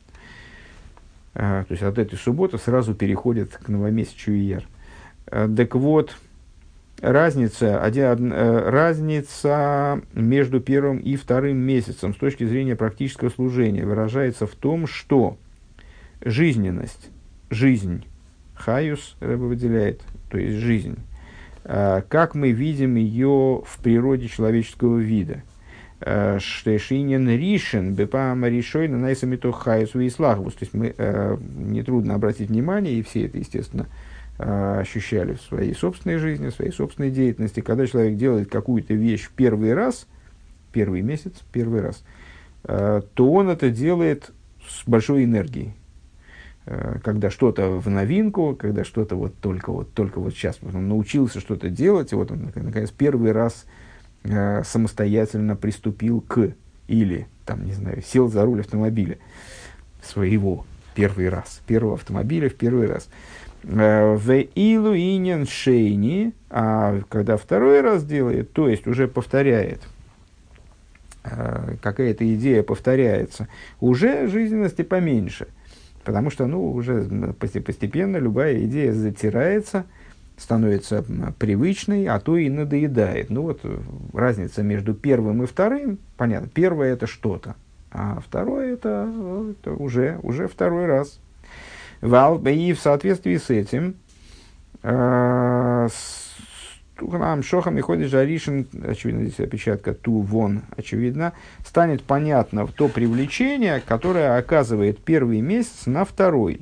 То есть от этой субботы сразу переходит к новомесячью Ияр. Так вот, разница, один, разница между первым и вторым месяцем с точки зрения практического служения выражается в том, что жизненность, жизнь, хаюс Ребе выделяет, то есть жизнь, как мы видим ее в природе человеческого вида. Штешинен ришен, бепама ришой, на найсамито хаюс вейслахвус. То есть мы, нетрудно обратить внимание, и все это, естественно, ощущали в своей собственной жизни, в своей собственной деятельности. Когда человек делает какую-то вещь первый раз, первый месяц, первый раз, то он это делает с большой энергией. Когда что-то в новинку, когда что-то вот только вот, только вот сейчас он научился что-то делать, и вот он, наконец, первый раз э, самостоятельно приступил к, или, там, не знаю, сел за руль автомобиля своего первый раз, первого автомобиля в первый раз. В илу инен шейни, а когда второй раз делает, то есть уже повторяет, э, какая-то идея повторяется, уже жизненности поменьше. Потому что, ну, уже постепенно любая идея затирается, становится привычной, а то и надоедает. Ну, вот разница между первым и вторым, понятно, первое это что-то, а второе это, это уже, уже второй раз. И в соответствии с этим, нам шохам и ходишь жаришин, очевидно, здесь опечатка ту вон, очевидно, станет понятно то привлечение, которое оказывает первый месяц на второй.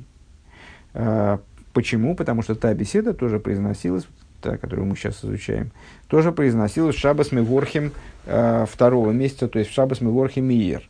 Почему? Потому что та беседа тоже произносилась, та, которую мы сейчас изучаем, тоже произносилась в Шаббас Меворхим второго месяца, то есть в Шаббас Меворхим Иер.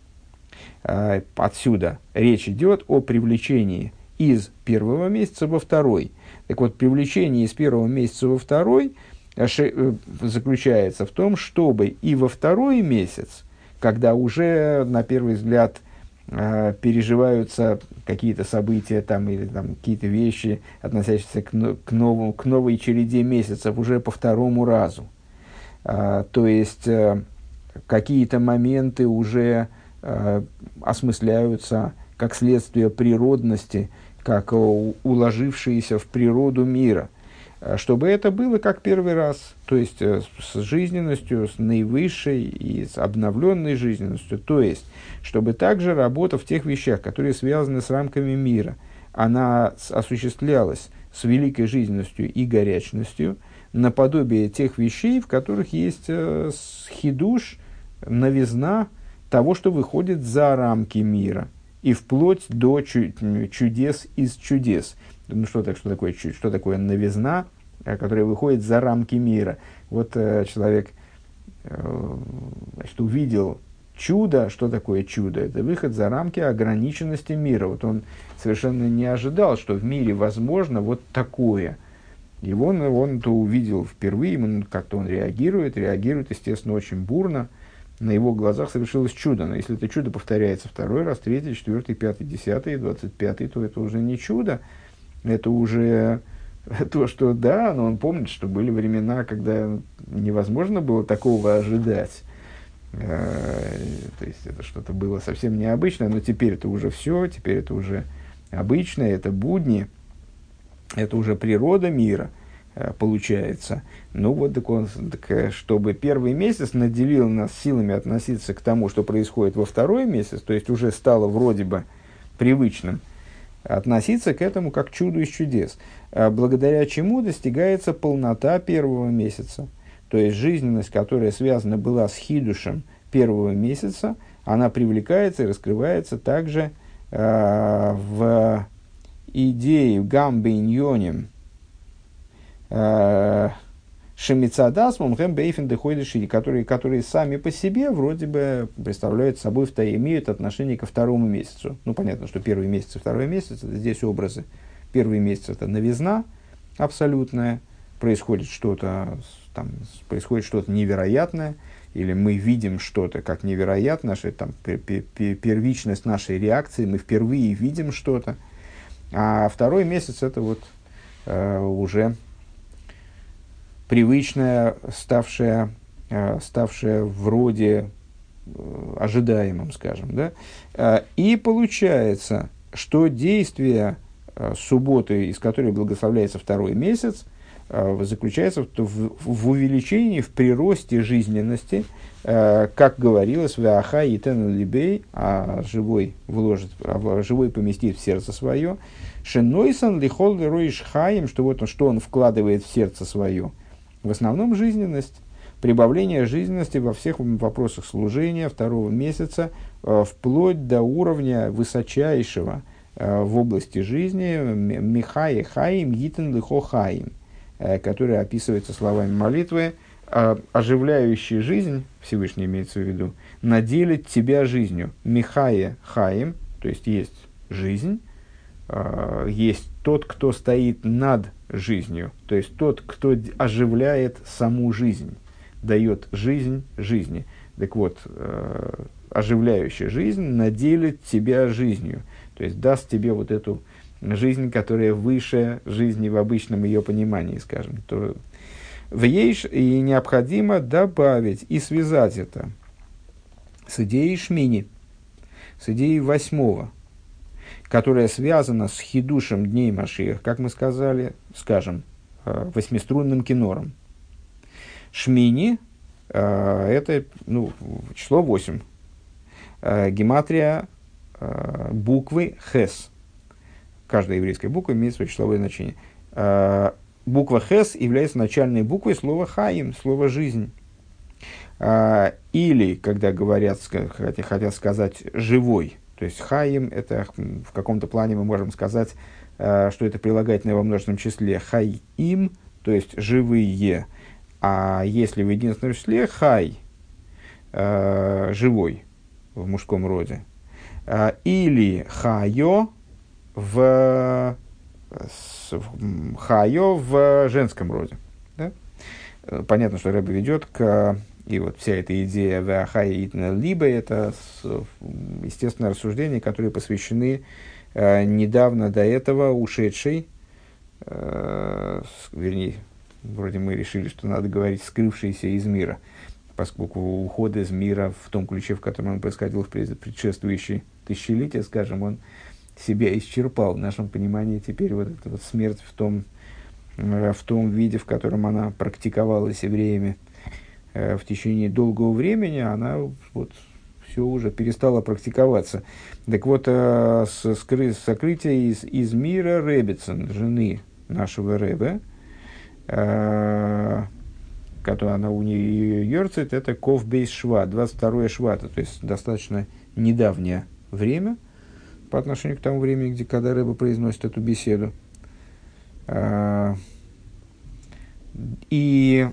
Отсюда речь идет о привлечении из первого месяца во второй. Так вот, привлечение из первого месяца во второй заключается в том, чтобы и во второй месяц, когда уже, на первый взгляд, переживаются какие-то события там, или там, какие-то вещи, относящиеся к, к, новому, к новой череде месяцев уже по второму разу. А, то есть, а, какие-то моменты уже а, осмысляются как следствие природности, как а, уложившиеся в природу мира. Чтобы это было как первый раз, то есть э, с жизненностью, с наивысшей и с обновленной жизненностью, то есть, чтобы также работа в тех вещах, которые связаны с рамками мира, она с, осуществлялась с великой жизненностью и горячностью, наподобие тех вещей, в которых есть э, хидуш, новизна того, что выходит за рамки мира, и вплоть до чу- чудес из чудес. Ну, что, так, что, такое, что такое новизна, которая выходит за рамки мира? Вот э, человек э, значит, увидел чудо. Что такое чудо? Это выход за рамки ограниченности мира. Вот он совершенно не ожидал, что в мире возможно вот такое. И он, он это увидел впервые, ему как-то он реагирует, реагирует, естественно, очень бурно. На его глазах совершилось чудо. Но если это чудо повторяется второй раз, третий, четвертый, пятый, десятый, двадцать пятый, то это уже не чудо. Это уже то, что да, но он помнит, что были времена, когда невозможно было такого ожидать. Э, то есть это что-то было совсем необычное, но теперь это уже все, теперь это уже обычное, это будни, это уже природа мира э, получается. Ну вот, так он, так, чтобы первый месяц наделил нас силами относиться к тому, что происходит во второй месяц, то есть уже стало вроде бы привычным, относиться к этому как к чуду из чудес, благодаря чему достигается полнота первого месяца. То есть жизненность, которая связана была с хидушем первого месяца, она привлекается и раскрывается также э, в идее гамбейньоним шемицадас мумхэм бейфен деходиши, которые, которые сами по себе вроде бы представляют собой, имеют отношение ко второму месяцу. Ну, понятно, что первый месяц и второй месяц, это здесь образы. Первый месяц это новизна абсолютная, происходит что-то, там, происходит что-то невероятное, или мы видим что-то как невероятное, что там первичность нашей реакции, мы впервые видим что-то. А второй месяц это вот э, уже привычное, ставшее, э, ставшее вроде э, ожидаемым, скажем. Да? Э, и получается, что действие э, субботы, из которой благословляется второй месяц, э, заключается в, в, в увеличении, в приросте жизненности, э, как говорилось, «Веаха и тен либей», а живой, вложит, а живой поместит в сердце свое, «Шенойсан лихол лероиш хаим», что вот он, что он вкладывает в сердце свое. В основном жизненность, прибавление жизненности во всех вопросах служения второго месяца, э, вплоть до уровня высочайшего э, в области жизни «Михае хаим гитен лихо хаим», э, который описывается словами молитвы, э, оживляющий жизнь, Всевышний имеется в виду, наделит тебя жизнью. «Михае хаим», то есть есть жизнь, э, есть тот, кто стоит над жизнью, то есть тот, кто оживляет саму жизнь, дает жизнь жизни. Так вот, э, оживляющая жизнь наделит тебя жизнью, то есть даст тебе вот эту жизнь, которая выше жизни в обычном ее понимании, скажем. То в ей и необходимо добавить и связать это с идеей шмини, с идеей восьмого, которая связана с хидушем дней Машиах, как мы сказали, скажем, восьмиструнным кинором. Шмини э, – это ну, число восемь. Э, гематрия э, буквы хес. Каждая еврейская буква имеет свое числовое значение. Э, буква хес является начальной буквой слова хаим, слова жизнь. Э, или, когда говорят, хотят, хотят сказать живой, то есть хаим – это в каком-то плане мы можем сказать, э, что это прилагательное во множественном числе хайим, то есть живые. А если в единственном числе хай, э, живой, в мужском роде, э, или хайо в, с, в, хайо в женском роде. Да? Понятно, что Рэбе ведет к... И вот вся эта идея «вэахай итна либо» — это, естественно, рассуждения, которые посвящены э, недавно до этого ушедшей, э, вернее, вроде мы решили, что надо говорить «скрывшийся из мира», поскольку уход из мира в том ключе, в котором он происходил в предшествующие тысячелетия, скажем, он себя исчерпал. В нашем понимании теперь вот эта вот смерть в том, в том виде, в котором она практиковалась евреями в течение долгого времени, она вот все уже перестала практиковаться. Так вот, скры, сокрытие из, из мира Ребецен, жены нашего Ребе, которая она у нее йорцит, это Ков Бейс Шват, двадцать второе Швата, то есть достаточно недавнее время по отношению к тому времени, где, когда Ребе произносит эту беседу. И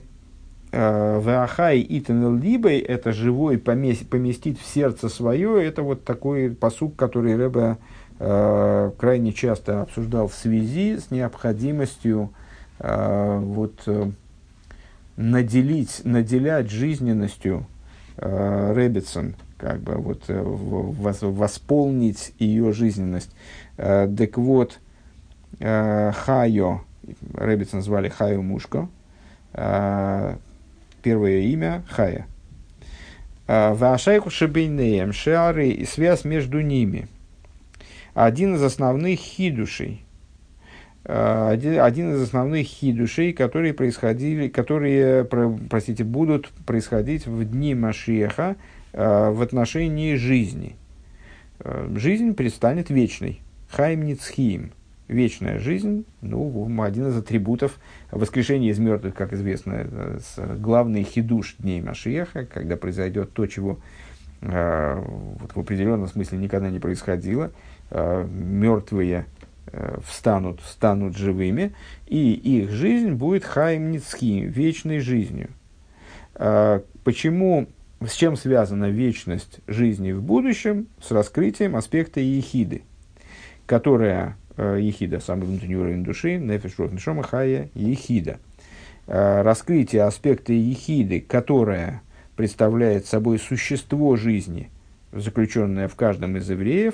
Ваахай итен либой, это живой поместить в сердце свое, это вот такой пасук, который Ребе э, крайне часто обсуждал в связи с необходимостью э, вот, э, наделить, наделять жизненностью э, Ребецен, как бы вот, э, вос, восполнить ее жизненность. Э, так вот, э, Хайо, Ребецен звали Хайо Мушко, э, первое имя Хая. Вашайху шебейнеем шеары и связь между ними. Один из основных хидушей, один, один из основных хидушей, которые происходили, которые, простите, будут происходить в дни Машиаха в отношении жизни. Жизнь предстанет вечной. Хайм ницхиим. Вечная жизнь, ну, один из атрибутов воскрешения из мертвых, как известно, главный хидуш дней Машиаха, когда произойдет то, чего э, вот в определенном смысле никогда не происходило. Э, мертвые э, встанут, станут живыми, и их жизнь будет хайм ницхи, вечной жизнью. Э, почему, с чем связана вечность жизни в будущем? С раскрытием аспекта ехиды, которая ехида, самый внутренний уровень души, нефеш рох нешома хая ехида. Раскрытие аспекта ехиды, которое представляет собой существо жизни, заключенное в каждом из евреев,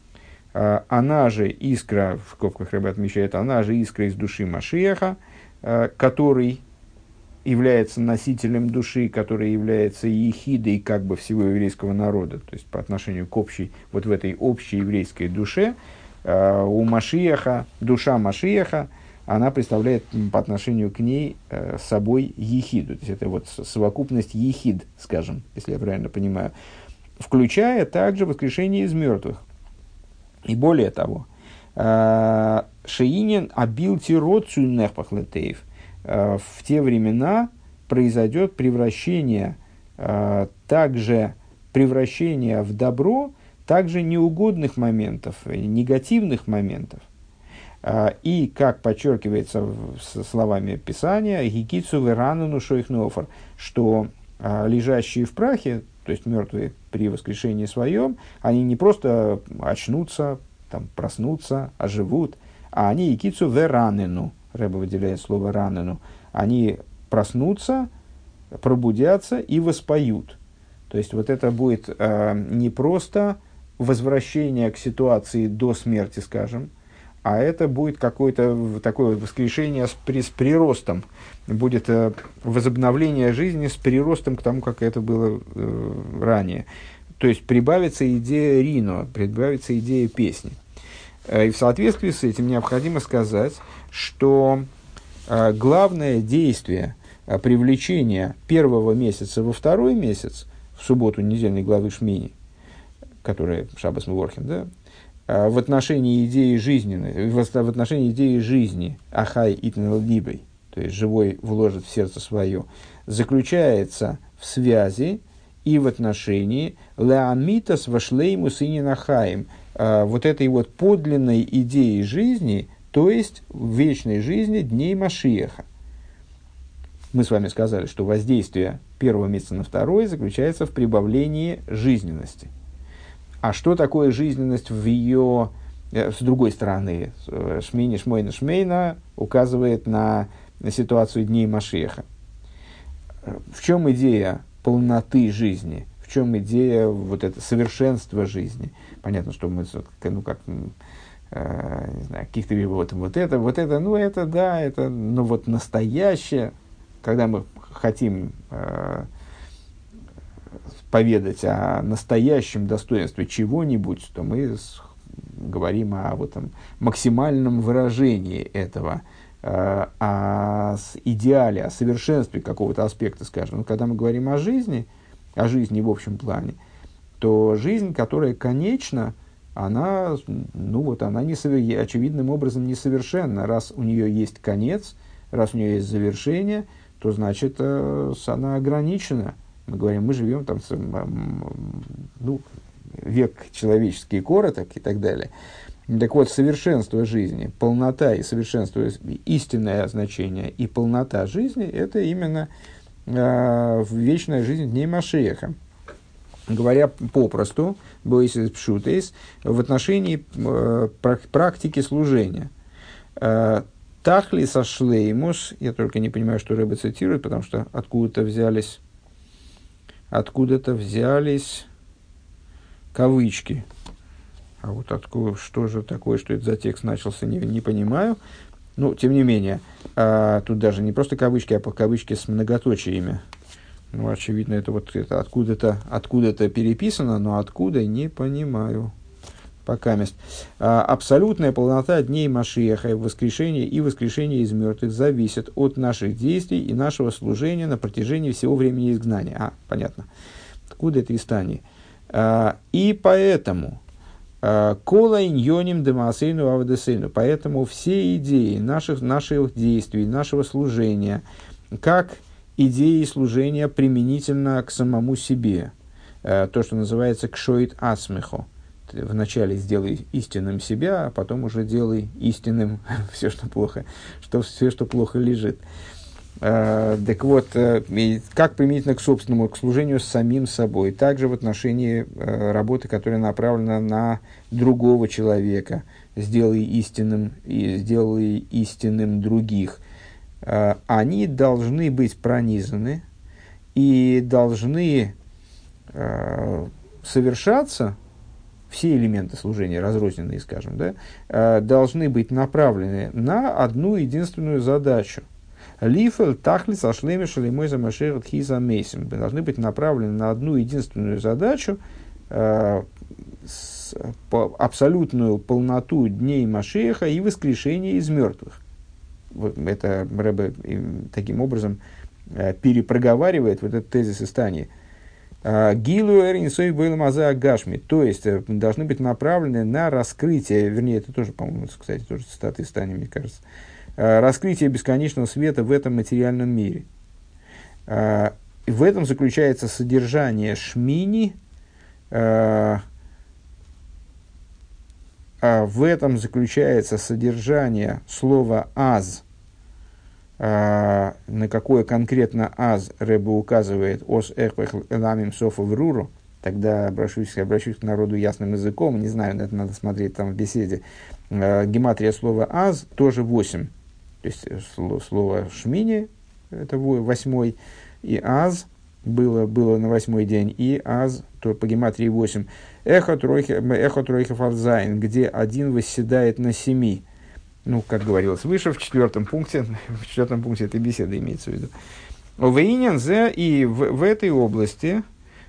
она же искра, в скобках Ребе отмечает, она же искра из души Машиаха, который является носителем души, который является ехидой как бы всего еврейского народа, то есть по отношению к общей, вот в этой общей еврейской душе, у Машиаха, душа Машиаха, она представляет по отношению к ней э, собой ехиду. То есть это вот совокупность ехид, скажем, если я правильно понимаю, включая также воскрешение из мертвых. И более того, Шеинин абилти роцу нехпахлетеев. В те времена произойдет превращение, э, также превращение в добро, также неугодных моментов, негативных моментов. И, как подчеркивается словами Писания, «Гикицу веранану шойхнофор», что лежащие в прахе, то есть мертвые при воскрешении своем, они не просто очнутся, там, проснутся, оживут, а они «Гикицу веранену», Рэбе выделяет слово «ранену», они проснутся, пробудятся и воспоют. То есть, вот это будет э, не просто возвращение к ситуации до смерти, скажем, а это будет какое-то такое воскрешение с, при, с приростом, будет э, возобновление жизни с приростом к тому, как это было э, ранее. То есть, прибавится идея рино, прибавится идея песни. И в соответствии с этим необходимо сказать, что главное действие привлечения первого месяца во второй месяц, в субботу недельной главы Шмини, которая Шаббас Меворхим, да, в отношении идеи жизненной, в отношении идеи жизни, ахай итнел либой, то есть живой вложит в сердце свое, заключается в связи и в отношении леамитас вашлеймус и нинахаим, вот этой вот подлинной идеи жизни, то есть вечной жизни дней Машиаха. Мы с вами сказали, что воздействие первого месяца на второй заключается в прибавлении жизненности. А что такое жизненность в ее, с другой стороны, Шмини Шмойна Шмейна указывает на, на ситуацию дней Машиаха. В чем идея полноты жизни? В чем идея вот это совершенства жизни? Понятно, что мы, ну как, э, не знаю, каких-то вот, вот это, вот это, ну это, да, это, ну вот настоящее. Когда мы хотим э, поведать о настоящем достоинстве чего-нибудь, то мы с, говорим о вот, там, максимальном выражении этого, э, о идеале, о совершенстве какого-то аспекта, скажем. Но когда мы говорим о жизни, о жизни в общем плане, то жизнь, которая конечна, она, ну вот, она несовер... очевидным образом несовершенна. Раз у нее есть конец, раз у нее есть завершение, то значит, э, она ограничена. Мы говорим, мы живем там, ну, век человеческий короток и так далее. Так вот, совершенство жизни, полнота и совершенство, истинное значение и полнота жизни, это именно э, вечная жизнь дней Машиаха. Говоря попросту, бойсис пшутейс, в отношении э, практики служения. Э, Тахли сошлеймус, я только не понимаю, что Рэбе цитирует, потому что откуда-то взялись, откуда-то взялись кавычки. А вот откуда, что же такое, что это за текст начался, не, не понимаю. Ну, тем не менее, а, тут даже не просто кавычки, а кавычки с многоточиями. Ну, очевидно, это вот это откуда-то, откуда-то переписано, но откуда, не понимаю. Покамест. А, абсолютная полнота дней Машиаха, воскрешение и воскрешение из мертвых зависит от наших действий и нашего служения на протяжении всего времени изгнания. А, понятно. Откуда это истание? А, и поэтому кола иньоним демасейну авдесейну, поэтому все идеи наших, наших действий, нашего служения, как идеи служения применительно к самому себе, то, что называется кшоит ацмехо. Вначале сделай истинным себя, а потом уже делай истинным все, что плохо, что, все, что плохо лежит. Uh, так вот, uh, как применительно к собственному, к служению с самим собой, также в отношении uh, работы, которая направлена на другого человека, сделай истинным, и сделай истинным других, uh, они должны быть пронизаны и должны uh, совершаться, все элементы служения, разрозненные, скажем, да, uh, должны быть направлены на одну единственную задачу. Лифел тахлис ашлеми шалимой за машерет хиза мейсим должны быть направлены на одну единственную задачу, э, с, по, абсолютную полноту дней Машеха и воскрешение из мертвых. Вот это Ребе таким образом э, перепроговаривает вот этот тезис из Тани. Гилу эринсой бэлэмазэ агашми, то есть э, должны быть направлены на раскрытие, вернее, это тоже, по-моему, кстати, тоже цитата из Тани, мне кажется, раскрытие бесконечного света в этом материальном мире. В этом заключается содержание шмини, в этом заключается содержание слова «аз», на какое конкретно «аз» Ребе указывает «ос эхвэх ламим софа вруру», тогда обращусь, обращусь к народу ясным языком, не знаю, это надо смотреть там в беседе, гематрия слова «аз» тоже восемь. То есть слово «шмини» – это восьмой, и «аз» было, было на восьмой день, и «аз» то по гематрии восемь. «Эхо тройха фарзайн», где один восседает на семи. Ну, как говорилось выше, в четвертом пункте, в четвертом пункте этой беседы имеется в виду. Вейнензе, и в, в этой области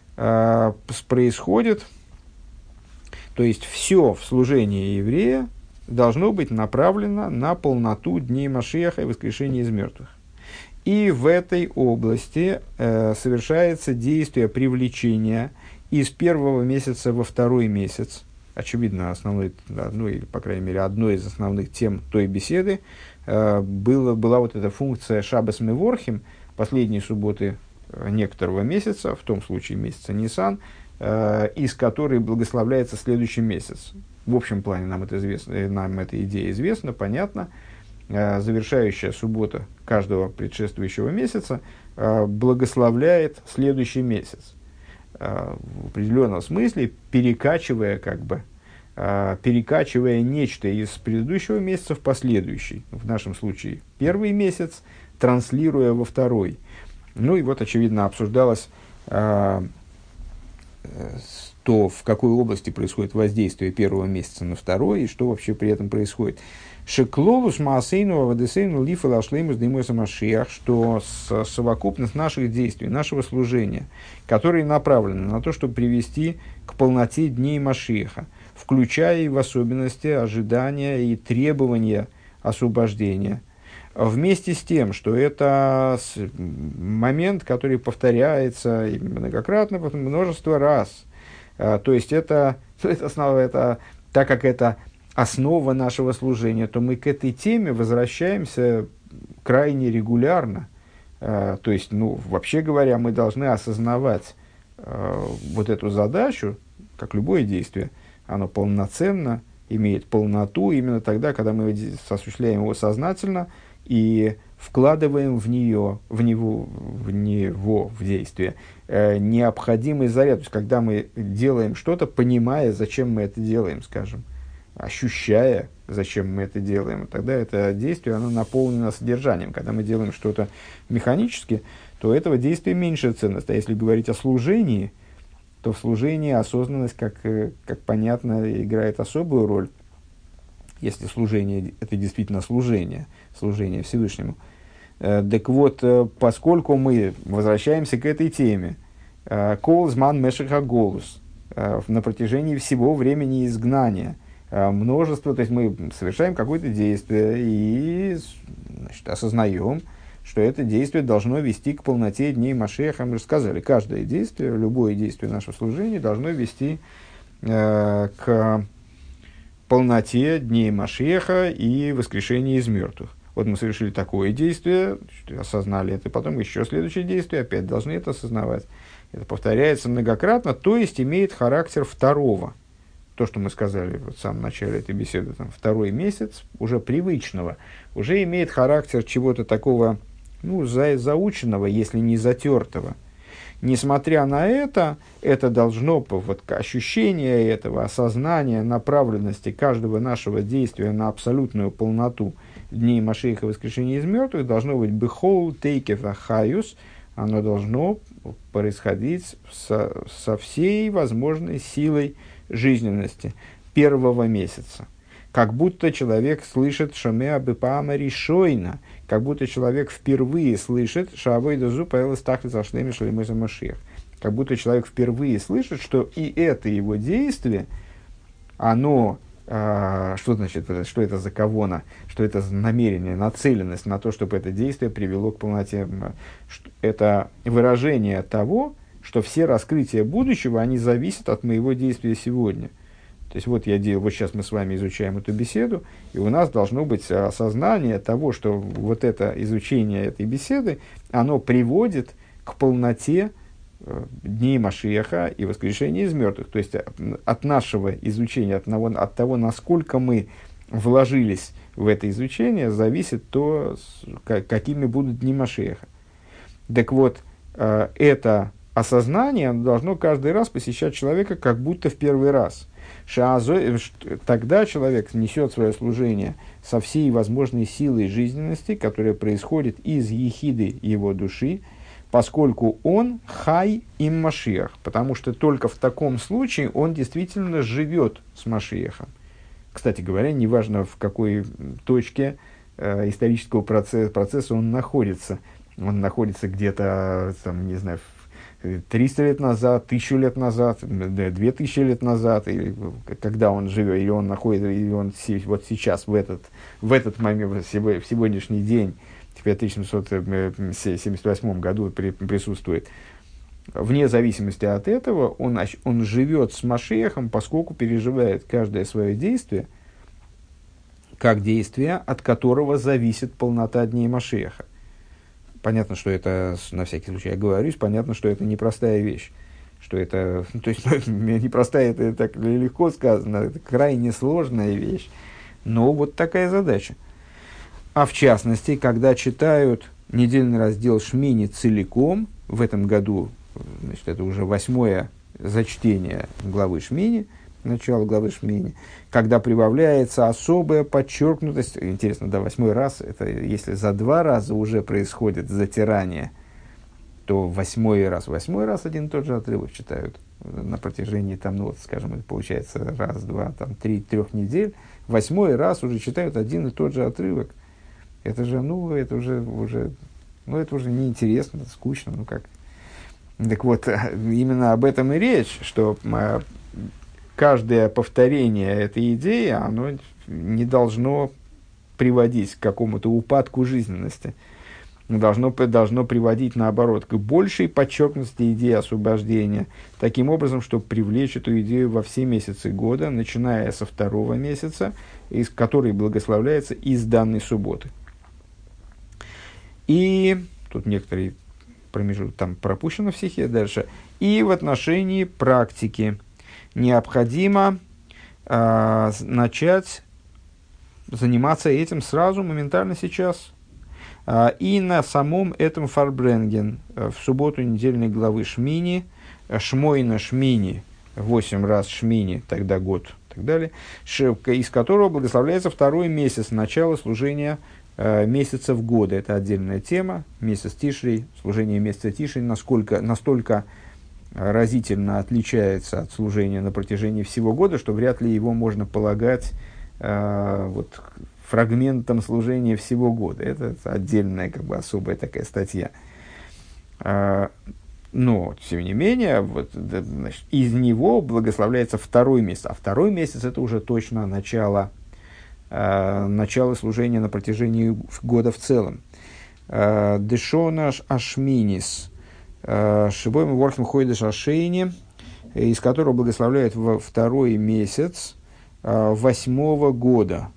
а, происходит, то есть все в служении еврея, должно быть направлено на полноту дней Машиаха и воскрешения из мертвых. И в этой области э, совершается действие привлечения из первого месяца во второй месяц. Очевидно, основной, ну, или, по крайней мере, одной из основных тем той беседы э, было, была вот эта функция Шаббас Меворхим, последней субботы некоторого месяца, в том случае месяца Нисан, э, из которой благословляется следующий месяц. В общем плане нам, это известно, нам эта идея известна, понятна. Э, завершающая суббота каждого предшествующего месяца э, благословляет следующий месяц. Э, в определенном смысле перекачивая, как бы, э, перекачивая нечто из предыдущего месяца в последующий. В нашем случае первый месяц, транслируя во второй. Ну и вот, очевидно, обсуждалось э, то, в какой области происходит воздействие первого месяца на второй, и что вообще при этом происходит. Шеклолус маасейну авадесейну лифа лашлеймус дымойса машиах, что совокупность наших действий, нашего служения, которые направлены на то, чтобы привести к полноте дней Машиаха, включая и в особенности ожидания и требования освобождения, вместе с тем, что это момент, который повторяется многократно, множество раз. То есть, это, это, основа, это, так как это основа нашего служения, то мы к этой теме возвращаемся крайне регулярно. То есть, ну, вообще говоря, мы должны осознавать вот эту задачу, как любое действие, оно полноценно, имеет полноту именно тогда, когда мы осуществляем его сознательно, и вкладываем в нее, в него, в него, в действие, э, необходимый заряд. То есть, когда мы делаем что-то, понимая, зачем мы это делаем, скажем, ощущая, зачем мы это делаем, тогда это действие, оно наполнено содержанием. Когда мы делаем что-то механически, то этого действия меньшая ценность. А если говорить о служении, то в служении осознанность, как, как понятно, играет особую роль. Если служение – это действительно служение, служение Всевышнему. Э, так вот, э, поскольку мы возвращаемся к этой теме, «Колзман мешеха голус», на протяжении всего времени изгнания, э, множество, то есть мы совершаем какое-то действие и, значит, осознаем, что это действие должно вести к полноте дней Машиаха. Мы же сказали, каждое действие, любое действие нашего служения должно вести э, к полноте дней Машиаха и воскрешения из мертвых. Вот мы совершили такое действие, осознали это, потом еще следующее действие, опять должны это осознавать. Это повторяется многократно, то есть имеет характер второго. То, что мы сказали вот в самом начале этой беседы, там, второй месяц, уже привычного, уже имеет характер чего-то такого, ну, за, заученного, если не затертого. Несмотря на это, это должно, вот, ощущение этого, осознание направленности каждого нашего действия на абсолютную полноту дней Машиаха и воскрешения из мертвых должно быть бехол тейкев ахайус, оно должно происходить со, со всей возможной силой жизненности первого месяца. Как будто человек слышит шамеа бепаама ришойна, как будто человек впервые слышит шаавойда зу паэлэс тахлис ашлеми шалимойса машиах. Как будто человек впервые слышит, что и это его действие, оно, а, что значит, что это за кавона, что это за намерение, нацеленность на то, чтобы это действие привело к полноте. Это выражение того, что все раскрытия будущего, они зависят от моего действия сегодня. То есть, вот, я делаю, вот сейчас мы с вами изучаем эту беседу, и у нас должно быть осознание того, что вот это изучение этой беседы, оно приводит к полноте э, дней Машиаха и воскрешения из мертвых. То есть, от нашего изучения, от того, от того, насколько мы вложились в это изучение, зависит то, какими будут дни Машиаха. Так вот, э, это осознание должно каждый раз посещать человека как будто в первый раз. Шаазо, тогда человек несет свое служение со всей возможной силой жизненности, которая происходит из ехиды его души, поскольку он хай им Машиах, потому что только в таком случае он действительно живет с Машиахом. Кстати говоря, неважно, в какой точке э, исторического процесса, процесса он находится. Он находится где-то, там, не знаю, в триста лет назад, тысячу лет назад, две тысячи лет назад, или когда он живет, или он находится, или он вот сейчас, в этот, в этот момент, в сегодняшний день, в тысяча семьсот семьдесят восьмом году при, присутствует. Вне зависимости от этого, он, он живет с Машиахом, поскольку переживает каждое свое действие, как действие, от которого зависит полнота дней Машиаха. Понятно, что это, на всякий случай я говорюсь, понятно, что это непростая вещь. Что это, то есть, непростая, это так легко сказано, это крайне сложная вещь. Но вот такая задача. А в частности, когда читают недельный раздел Шмини целиком, в этом году, значит, это уже восьмое зачтение главы Шмини, начало главы Шмини, когда прибавляется особая подчеркнутость, интересно, да, восьмой раз, это если за два раза уже происходит затирание, то восьмой раз, восьмой раз один и тот же отрывок читают на протяжении, там, ну, вот, скажем, это получается раз, два, там, три, трех недель, восьмой раз уже читают один и тот же отрывок. Это же, ну, это уже, уже, ну, это уже неинтересно, скучно, ну, как. Так вот, именно об этом и речь, что каждое повторение этой идеи, оно не должно приводить к какому-то упадку жизненности. Должно, должно приводить, наоборот, к большей подчеркнутости идеи освобождения, таким образом, чтобы привлечь эту идею во все месяцы года, начиная со второго месяца, из который благословляется из данной субботы. И тут некоторые промежутки там пропущено в стихе дальше. И в отношении практики необходимо э, начать заниматься этим сразу, моментально сейчас. Э, и на самом этом фарбренген э, в субботу недельной главы Шмини, э, Шмойна Шмини, восемь раз Шмини, тогда год, и так далее, шевка, из которого благословляется второй месяц начала служения э, месяцев года. Это отдельная тема. Месяц Тишрей, служение месяца Тишрей, насколько, настолько разительно отличается от служения на протяжении всего года, что вряд ли его можно полагать э, вот, фрагментом служения всего года. Это, это отдельная, как бы, особая такая статья. Э, но, тем не менее, вот, да, значит, из него благословляется второй месяц. А второй месяц – это уже точно начало, э, начало служения на протяжении года в целом. Дешонаш Ашминис – Шибойм Ворхим Хойдеш Ашейни, из которого благословляют во второй месяц восьмого года.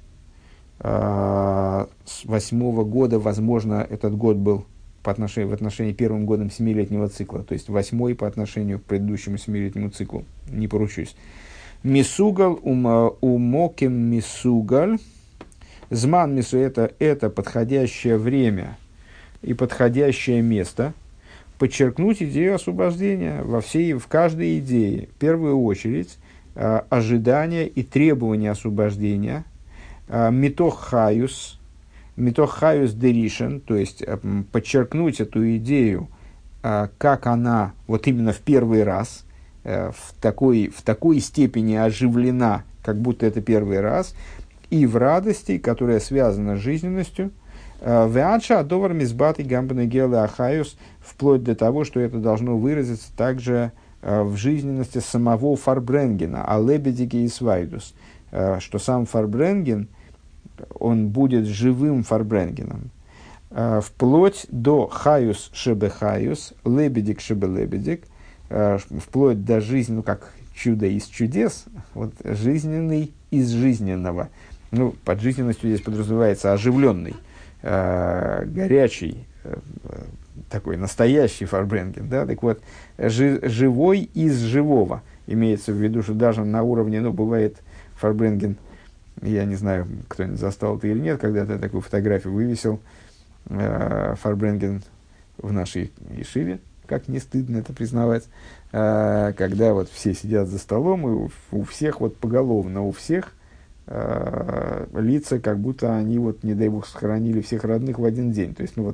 С восьмого года, возможно, этот год был по отношению, в отношении первым годом семилетнего цикла, то есть восьмой по отношению к предыдущему семилетнему циклу, не поручусь. Мисугал умоким мисугаль. Зман мису это, это подходящее время и подходящее место. Подчеркнуть идею освобождения во всей, в каждой идее. В первую очередь, э, ожидание и требование освобождения. Э, митох хаюс, митох хаюс деришен, то есть э, подчеркнуть эту идею, э, как она вот именно в первый раз, э, в, такой, в такой степени оживлена, как будто это первый раз, и в радости, которая связана с жизненностью. Веанша адовар мизбат и гамбана гела ахаюс, вплоть до того, что это должно выразиться также э, в жизненности самого Фарбренгена, а лебедиги и свайдус, э, что сам Фарбренген, он будет живым Фарбренгеном, э, вплоть до хаюс шебе хаюс, лебедик шебе лебедик, э, вплоть до жизни, ну как чудо из чудес, вот жизненный из жизненного. Ну, под жизненностью здесь подразумевается оживленный, э, горячий, э, такой настоящий Фарбренген, да, так вот, жи, живой из живого, имеется в виду, что даже на уровне, ну, бывает Фарбренген, я не знаю, кто-нибудь застал это или нет, когда-то я такую фотографию вывесил, э, Фарбренген в нашей ешиве, как не стыдно это признавать, э, когда вот все сидят за столом, и у, у всех вот поголовно, у всех э, лица, как будто они вот, не дай бог, сохранили всех родных в один день, то есть, ну вот,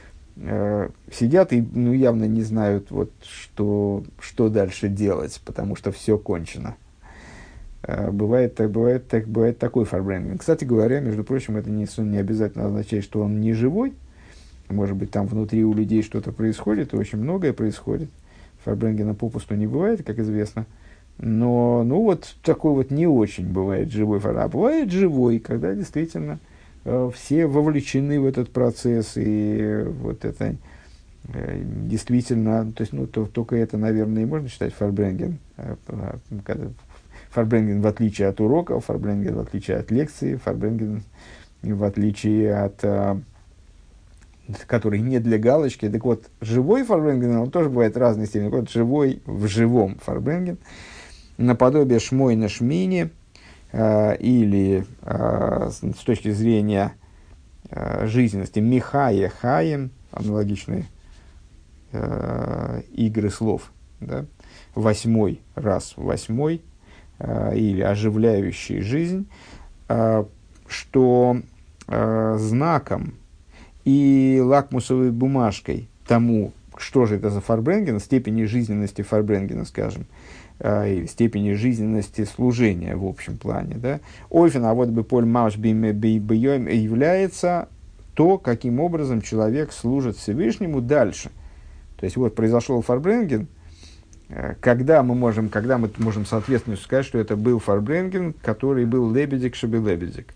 сидят и, ну, явно не знают, вот, что, что дальше делать, потому что все кончено. Бывает, так, бывает, так, бывает такой Фарбренген. Кстати говоря, между прочим, это не, не обязательно означает, что он не живой. Может быть, там внутри у людей что-то происходит, и очень многое происходит. Фарбренгена попусту не бывает, как известно. Но, ну вот, такой вот не очень бывает живой фарбренген. А бывает живой, когда действительно э, все вовлечены в этот процесс, и вот это э, действительно, то есть, ну, то, только это, наверное, и можно считать фарбренген. Э, когда, фарбренген в отличие от урока, фарбренген в отличие от лекции, фарбренген в отличие от... Э, который не для галочки. Так вот, живой фарбренген, он тоже бывает разной степени. Вот живой в живом фарбренген, наподобие шмой на шмине, э, или э, с, с точки зрения э, жизненности михая хаем, аналогичные э, игры слов, да? Восьмой раз восьмой, э, или оживляющий жизнь, э, что э, знаком и лакмусовой бумажкой тому, что же это за фарбренген, степени жизненности фарбренгена, скажем, э, или степени жизненности служения в общем плане, да, ойфен, а вот бы поль маш бейбейом является то, каким образом человек служит Всевышнему дальше. То есть, вот произошел фарбренген, э, когда мы можем, когда мы можем соответственно сказать, что это был фарбренген, который был лебедик шебелебедик,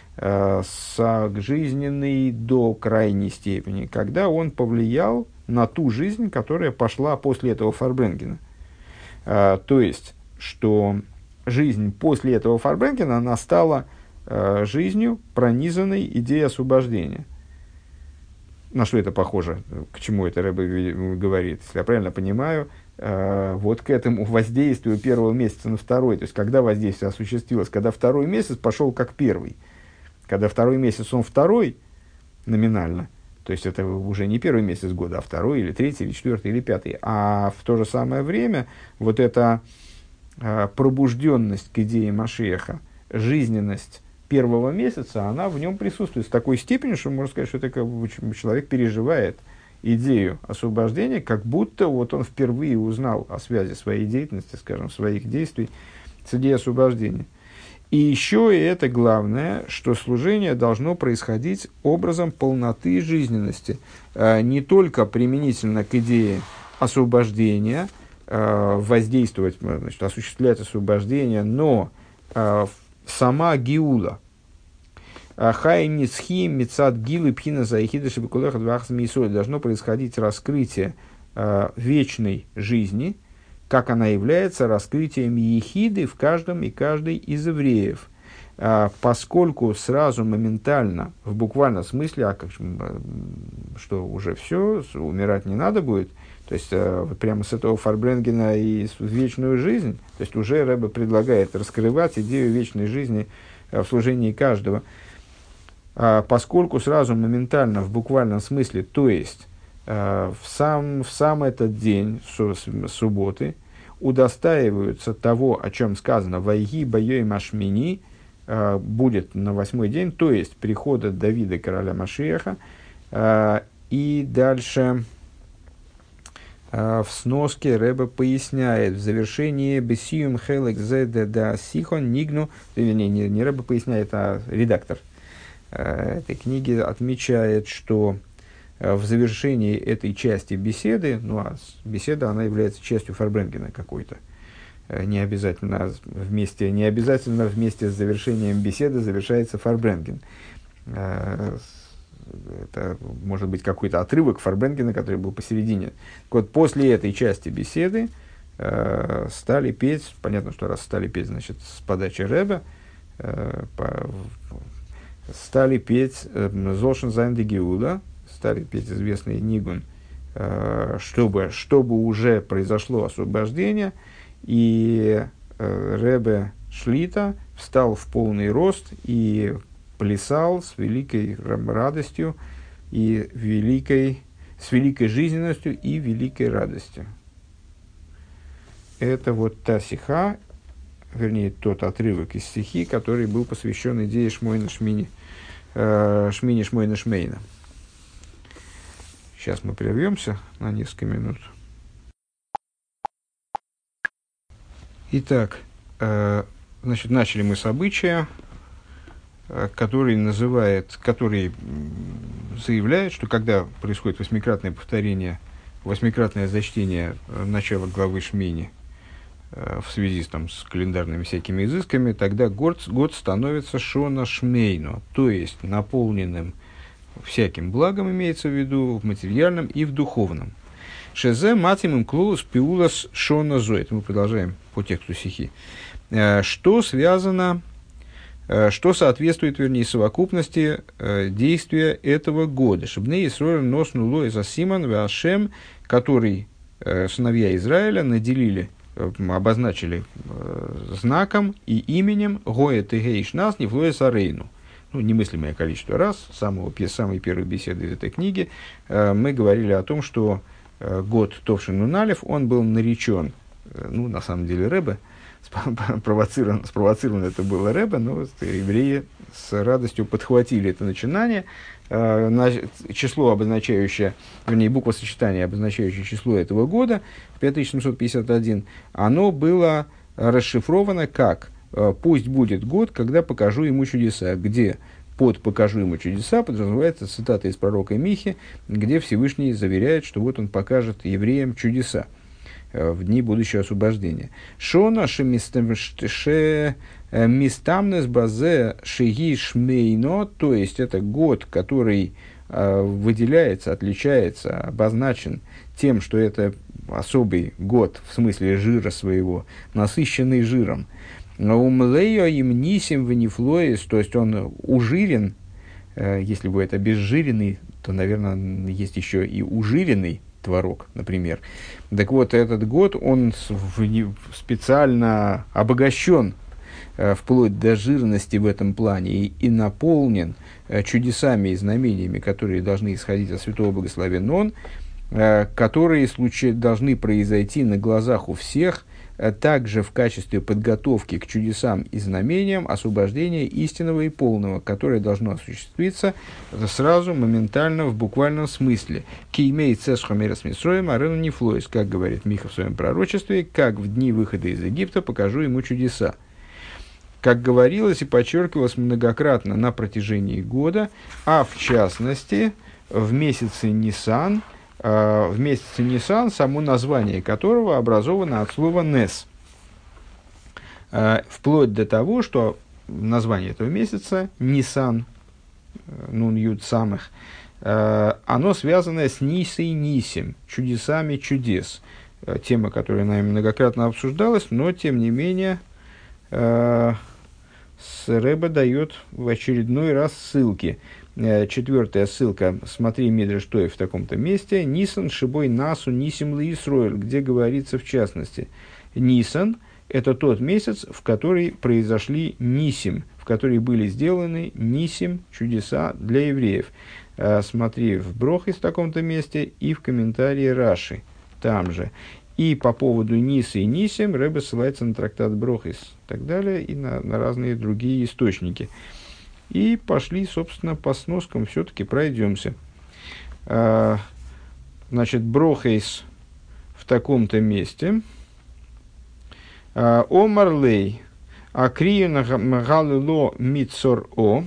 сожизненный до крайней степени, когда он повлиял на ту жизнь, которая пошла после этого фарбренгена. А, то есть, что жизнь после этого фарбренгена, она стала а, жизнью, пронизанной идеей освобождения. На что это похоже? К чему это Ребе говорит? Если я правильно понимаю, а, вот к этому воздействию первого месяца на второй, то есть, когда воздействие осуществилось, когда второй месяц пошел как первый. Когда второй месяц, он второй номинально, то есть это уже не первый месяц года, а второй, или третий, или четвертый, или пятый. А в то же самое время вот эта э, пробужденность к идее Машиаха, жизненность первого месяца, она в нем присутствует в такой степени, что можно сказать, что это как бы человек переживает идею освобождения, как будто вот он впервые узнал о связи своей деятельности, скажем, своих действий с идеей освобождения. И еще, и это главное, что служение должно происходить образом полноты жизненности. Э, не только применительно к идее освобождения, э, воздействовать, значит, осуществлять освобождение, но э, сама гиула. Хай ницхи мицад гилы пхина заихида шебекулеха двахс мисоль. Должно происходить раскрытие э, вечной жизни, как она является раскрытием ехиды в каждом и каждой из евреев. А, поскольку сразу моментально, в буквальном смысле, а как, что уже все, умирать не надо будет, то есть а, вот прямо с этого фарбренгена и в вечную жизнь, то есть уже Ребе предлагает раскрывать идею вечной жизни а, в служении каждого. А, поскольку сразу моментально, в буквальном смысле, то есть в сам, в сам этот день субботы удостаиваются того, о чем сказано «Вайги байой машмини», будет на восьмой день, то есть прихода Давида, короля Машиаха. И дальше в сноске Ребе поясняет, в завершении «Бесиум хелек зеде да сихон нигну», не, не, не Ребе поясняет, а редактор этой книги отмечает, что в завершении этой части беседы, ну а беседа, она является частью фарбренгена какой-то, не обязательно вместе, не обязательно вместе с завершением беседы завершается фарбренген. Это может быть какой-то отрывок фарбренгена, который был посередине. Так вот, после этой части беседы э, стали петь, понятно, что раз стали петь, значит, с подачи Ребе, э, по, стали петь «Зошен зайн де Геуда», стали петь известный нигун, чтобы, чтобы уже произошло освобождение, и Ребе Шлита встал в полный рост и плясал с великой радостью и великой, с великой жизненностью и великой радостью. Это вот та сиха, вернее, тот отрывок из стихи, который был посвящен идее Шмойна Шмини, э, Шмини Шмойна Шмейна. Сейчас мы прервемся на несколько минут. Итак, э, значит, начали мы с обычая, э, который называет, который заявляет, что когда происходит восьмикратное повторение восьмикратное зачтение начала главы Шмини в связи с, там, с календарными всякими изысками, тогда год, год становится Шона Шмейно, то есть наполненным всяким благом, имеется в виду в материальном и в духовном. Шезе матимым клоус пиулас Шона Зоид. Мы продолжаем по тексту стихи. Что связано, что соответствует, вернее, совокупности действия этого года. Шебней Исроэль носну лоэ за Симон Вашем, который сыновья Израиля наделили, обозначили знаком и именем Гоэ Тегейш Нас Нефлоэ Сарейну. Ну, немыслимое количество раз, с самого, самой первой беседы из этой книги, мы говорили о том, что год Товшин Нуналев, он был наречен, ну, на самом деле, Ребе, спровоцирован, спровоцирован это было Ребе, но евреи с радостью подхватили это начинание. Число, обозначающее, вернее, буквосочетание, обозначающее число этого года, пять тысяч семьсот пятьдесят один, оно было расшифровано как «Пусть будет год, когда покажу ему чудеса», где под «покажу ему чудеса» подразумевается цитата из пророка Михи, где Всевышний заверяет, что вот он покажет евреям чудеса в дни будущего освобождения. Шона мистамнес базе шеги шмейно, то есть это год, который э, выделяется, отличается, обозначен тем, что это особый год в смысле жира своего, насыщенный жиром. Умлео им нисим венифлоис, то есть он ужирен, э, если бы это безжиренный, то, наверное, есть еще и ужиренный творог, например. Так вот, этот год, он специально обогащен э, вплоть до жирности в этом плане и, и наполнен э, чудесами и знамениями, которые должны исходить от Святого Благословен Он, э, которые случай, должны произойти на глазах у всех, также в качестве подготовки к чудесам и знамениям освобождения истинного и полного, которое должно осуществиться сразу, моментально, в буквальном смысле. «Киимей цесхомерас мисроем арену нефлоис», как говорит Миха в своем пророчестве, «как в дни выхода из Египта покажу ему чудеса». Как говорилось и подчеркивалось многократно на протяжении года, а в частности в месяце Нисан, в месяце Нисан, само название которого образовано от слова «нес». Вплоть до того, что название этого месяца, Нисан, нун юд самых, оно связано с Нисой Нисим, чудесами чудес. Тема, которая нами многократно обсуждалась, но, тем не менее, Ребе дает в очередной раз ссылки. Четвертая ссылка, смотри Мидраш Той в таком-то месте, Нисан шибой насу нисим ли Исроэль, где говорится в частности, Нисан – это тот месяц, в который произошли нисим, в который были сделаны нисим, чудеса для евреев. Смотри в Брохис в таком-то месте и в комментарии Раши там же. И по поводу Ниса и Нисим Ребе ссылается на трактат Брохис и так далее, и на, на разные другие источники. И пошли, собственно, по сноскам, все-таки пройдемся. А, значит, Брохис в таком-то месте. Омарлей акриюна галило мицор о.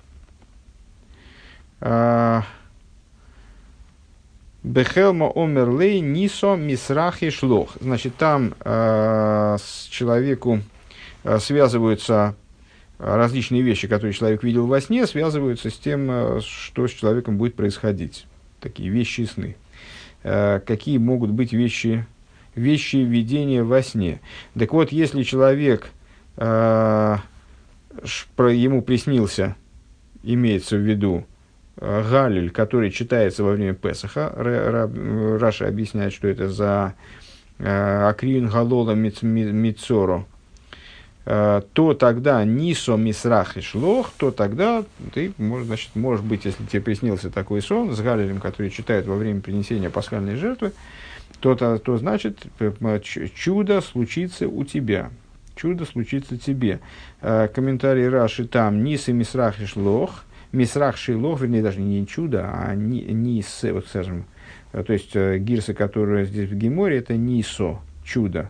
Бехелма омерлей нисо мисрахи шлох. Значит, там э, с человеку э, связываются различные вещи, которые человек видел во сне, связываются с тем, э, что с человеком будет происходить. Такие вещи и сны. Э, какие могут быть вещи, вещи видения во сне. Так вот, если человек, э, про, ему приснился, имеется в виду, Галиль, который читается во время Песаха, Раша объясняет, что это за Акриюн Галола Мицоро, то тогда Нисо Мисрах и Шлох, то тогда ты, значит, может быть, если тебе приснился такой сон с Галилем, который читает во время принесения пасхальной жертвы, то, то, то значит, чудо случится у тебя. Чудо случится тебе. Комментарий Раши там Ниса Мисрах и Шлох, Мисрах Шилох, вернее, даже не чудо, а ни, нис, вот скажем, то есть гирса, которая здесь в Геморе, это нисо, чудо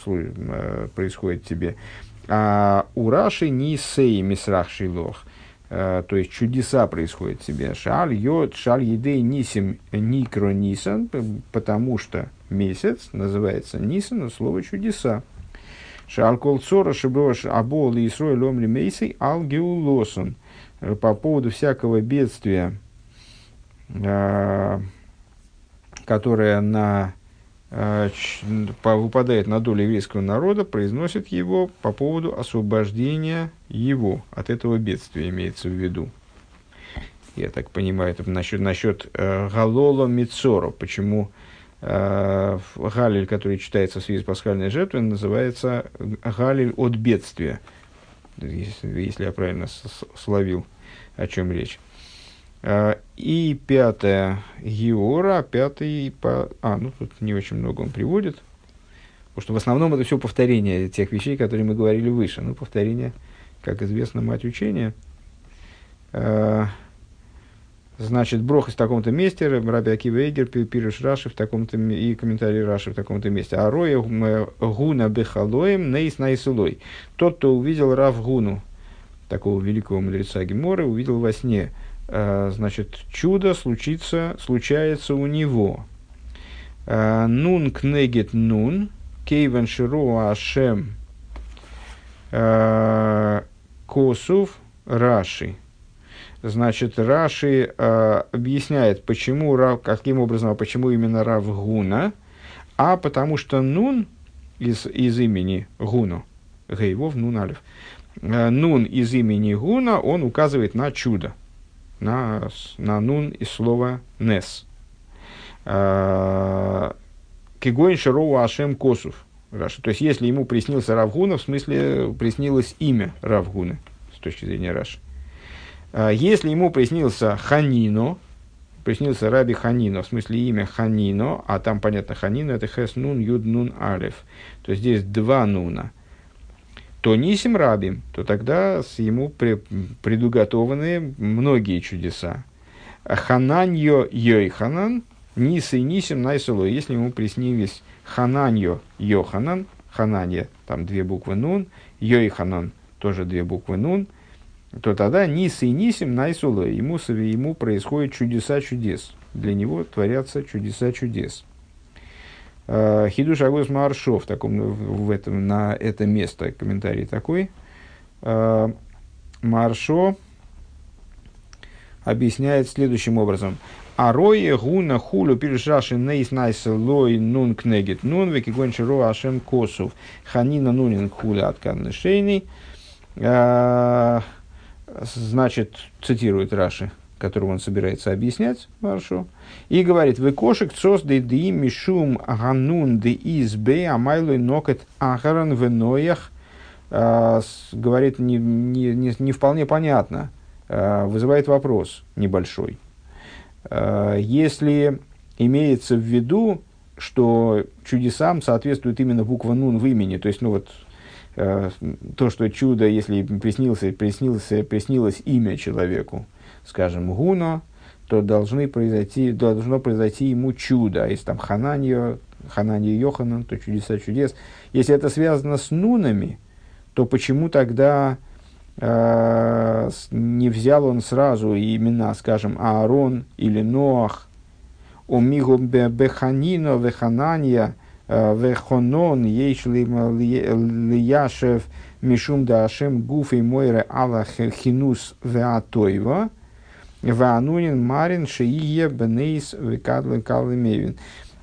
происходит тебе. А у Раши нисей Мисрах Шилох, то есть чудеса происходят в себе. Шаль йод, шаль едей нисим никро нисан, потому что месяц называется нисан, слово чудеса. Шаль кол цора шиброш абол и исрой ломли мейсей ал геулосон. По поводу всякого бедствия, которое на, выпадает на долю еврейского народа, произносит его по поводу освобождения его от этого бедствия, имеется в виду. Я так понимаю, это насчет, насчет э, Галола Мицоро, почему э, Галиль, который читается в связи с пасхальной жертвой, называется Галиль от бедствия, если, если я правильно словил, о чем речь. И пятое Геора, пятый, по... а, ну тут не очень много он приводит, потому что в основном это все повторение тех вещей, которые мы говорили выше. Ну, повторение, как известно, мать учения. Значит, брохас в таком-то месте, Раби Акива Эйгер, пируш Раши в таком-то, и комментарий Раши в таком-то месте. А роя гуна бехалоем нейс найсулой. Тот, кто увидел Рав Гуну, такого великого мудреца Геморы, увидел во сне, э, значит, чудо случится, случается у него. Нун кнегет нун, кейвен широа ашем косув Раши. Значит, Раши э, объясняет, почему, каким образом, почему именно Рав Гуна, а потому что Нун из, из имени Гуну, Гейвов, Нун Алиф, э, Нун из имени Гуна, он указывает на чудо, на, на Нун из слова Нес. Кигоин Широу Ашем Косув, Раши. То есть, если ему приснился Рав Гуна, в смысле, приснилось имя Рав Гуны, с точки зрения Раши. Если ему приснился Ханино, приснился Раби Ханино, в смысле имя Ханино, а там, понятно, Ханино, это Хес Нун, Юд Нун, Алеф, то здесь два Нуна, то Нисим Рабим, то тогда ему при, предуготованы многие чудеса. Хананьо Йойханан, Ниса и Нисим Найсуло. Если ему приснились Хананьо Йоханан, Хананья, там две буквы Нун, Йойханан, тоже две буквы Нун, то тогда Ниса и Нисим Найсуло, ему, ему происходят чудеса чудес. Для него творятся чудеса чудес. Хидуш Агос Маршо в таком, в этом, на это место комментарий такой. Маршо объясняет следующим образом. Арое гуна хулю пиршаши нейс найсулой нун кнегет нун векигон широ ашем косув ханина нунин хуля отканны шейный. Значит, цитирует Раши, которого он собирается объяснять, Маршу, и говорит: «Вы кошек цос де ди мишум ганун де избе амайлой нокет ахаран веноях». Говорит, не, не, не, не вполне понятно, вызывает вопрос небольшой. Если имеется в виду, что чудесам соответствует именно буква «нун» в имени, то есть, ну вот, то, что чудо, если приснился, приснился, приснилось имя человеку, скажем, Гуно, то должны произойти, должно произойти ему чудо. А если там Хананьо, Хананьо Йоханан, то чудеса чудес. Если это связано с нунами, то почему тогда э, не взял он сразу имена, скажем, Аарон или Ноах, Омигу Беханино Вехананья, Вехонон, Ейшли Лияшев, Мишум Даашем, Гуф и Мойре Алла Хинус Веатоева, Веанунин Марин Шиие Бенейс Векадлы Каллы Мевин.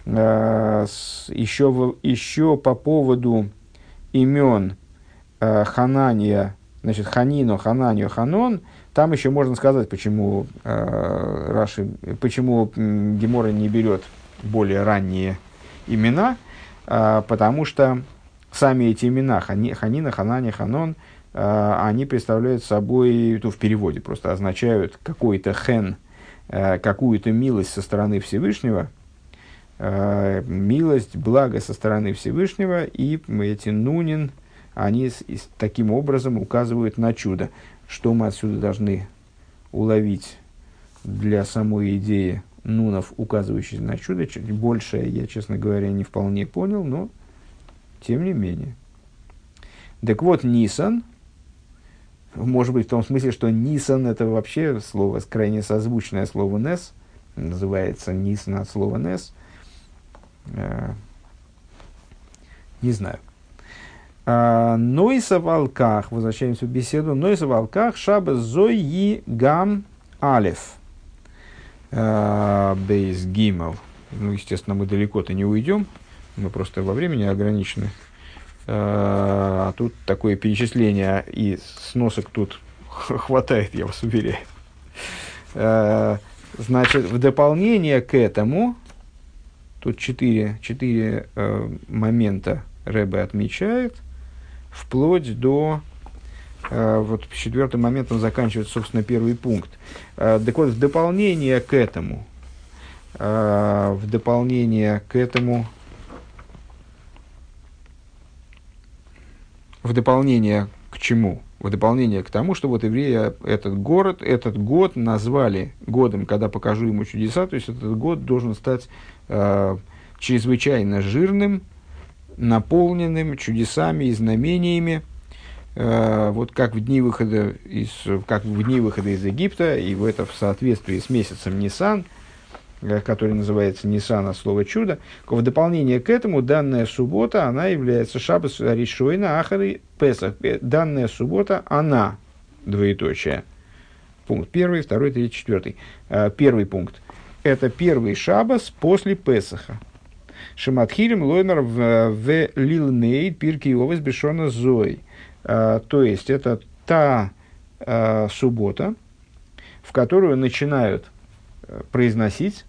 Еще, еще по поводу имен Ханания, значит, Ханино, Хананию, Ханон, там еще можно сказать, почему э, Раши, почему Гемора не берет более ранние имена, э, потому что сами эти имена Хани, Ханина, Ханания, Ханон, э, они представляют собой, то в переводе просто означают какой-то хен, э, какую-то милость со стороны Всевышнего, э, милость, благо со стороны Всевышнего, и эти нунин, они с, с, таким образом указывают на чудо. Что мы отсюда должны уловить для самой идеи нунов, указывающих на чудо? Чуть больше я, честно говоря, не вполне понял, но тем не менее. Так вот, Нисан, может быть, в том смысле, что Нисан – это вообще слово, крайне созвучное слову Нес, называется Нисан от слова Нес. Э, не знаю. Нойса в Алках, возвращаемся в беседу, Нойса в Алках, Шаба Зои Гам Алеф. Бейс Гимал. Ну, естественно, мы далеко-то не уйдем, мы просто во времени ограничены. А тут такое перечисление, и сносок тут хватает, я вас уверяю. Значит, в дополнение к этому, тут четыре, четыре момента Ребе отмечает, вплоть до, вот четвертым моментом заканчивается, собственно, первый пункт. Так вот, в дополнение к этому, в дополнение к этому, в дополнение к чему? В дополнение к тому, что вот евреи этот город, этот год назвали годом, когда покажу ему чудеса, то есть этот год должен стать э, чрезвычайно жирным, наполненным чудесами и знамениями, э, вот как в дни выхода из, как в дни выхода из Египта, и в это в соответствии с месяцем Нисан, который называется Нисан от слова чудо. В дополнение к этому данная суббота, она является Шаббас Ришойна Ахари Песах. Данная суббота, она, двоеточие. Пункт первый, второй, третий, четвертый. Первый пункт. Это первый Шаббас после Песаха. Шаматхилем лоймер в лилней пирки овес бешона зой. То есть, это та суббота, в которую начинают произносить,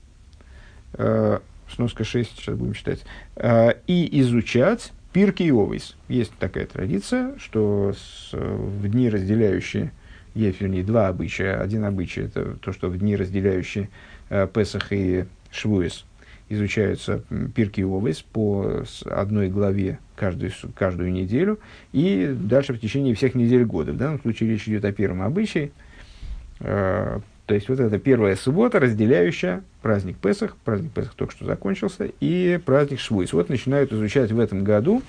э, сноска шесть, сейчас будем читать, э, и изучать пирки и овес. Есть такая традиция, что с, в дни разделяющие, есть, вернее, два обычая. Один обычай – это то, что в дни разделяющие э, Песах и Швуэс изучаются пирки и овес по одной главе каждую, каждую неделю, и дальше в течение всех недель года. В данном случае речь идет о первом обычае. Э, То есть, вот это первая суббота, разделяющая праздник Песах, праздник Песах только что закончился, и праздник Швуис. Вот начинают изучать в этом году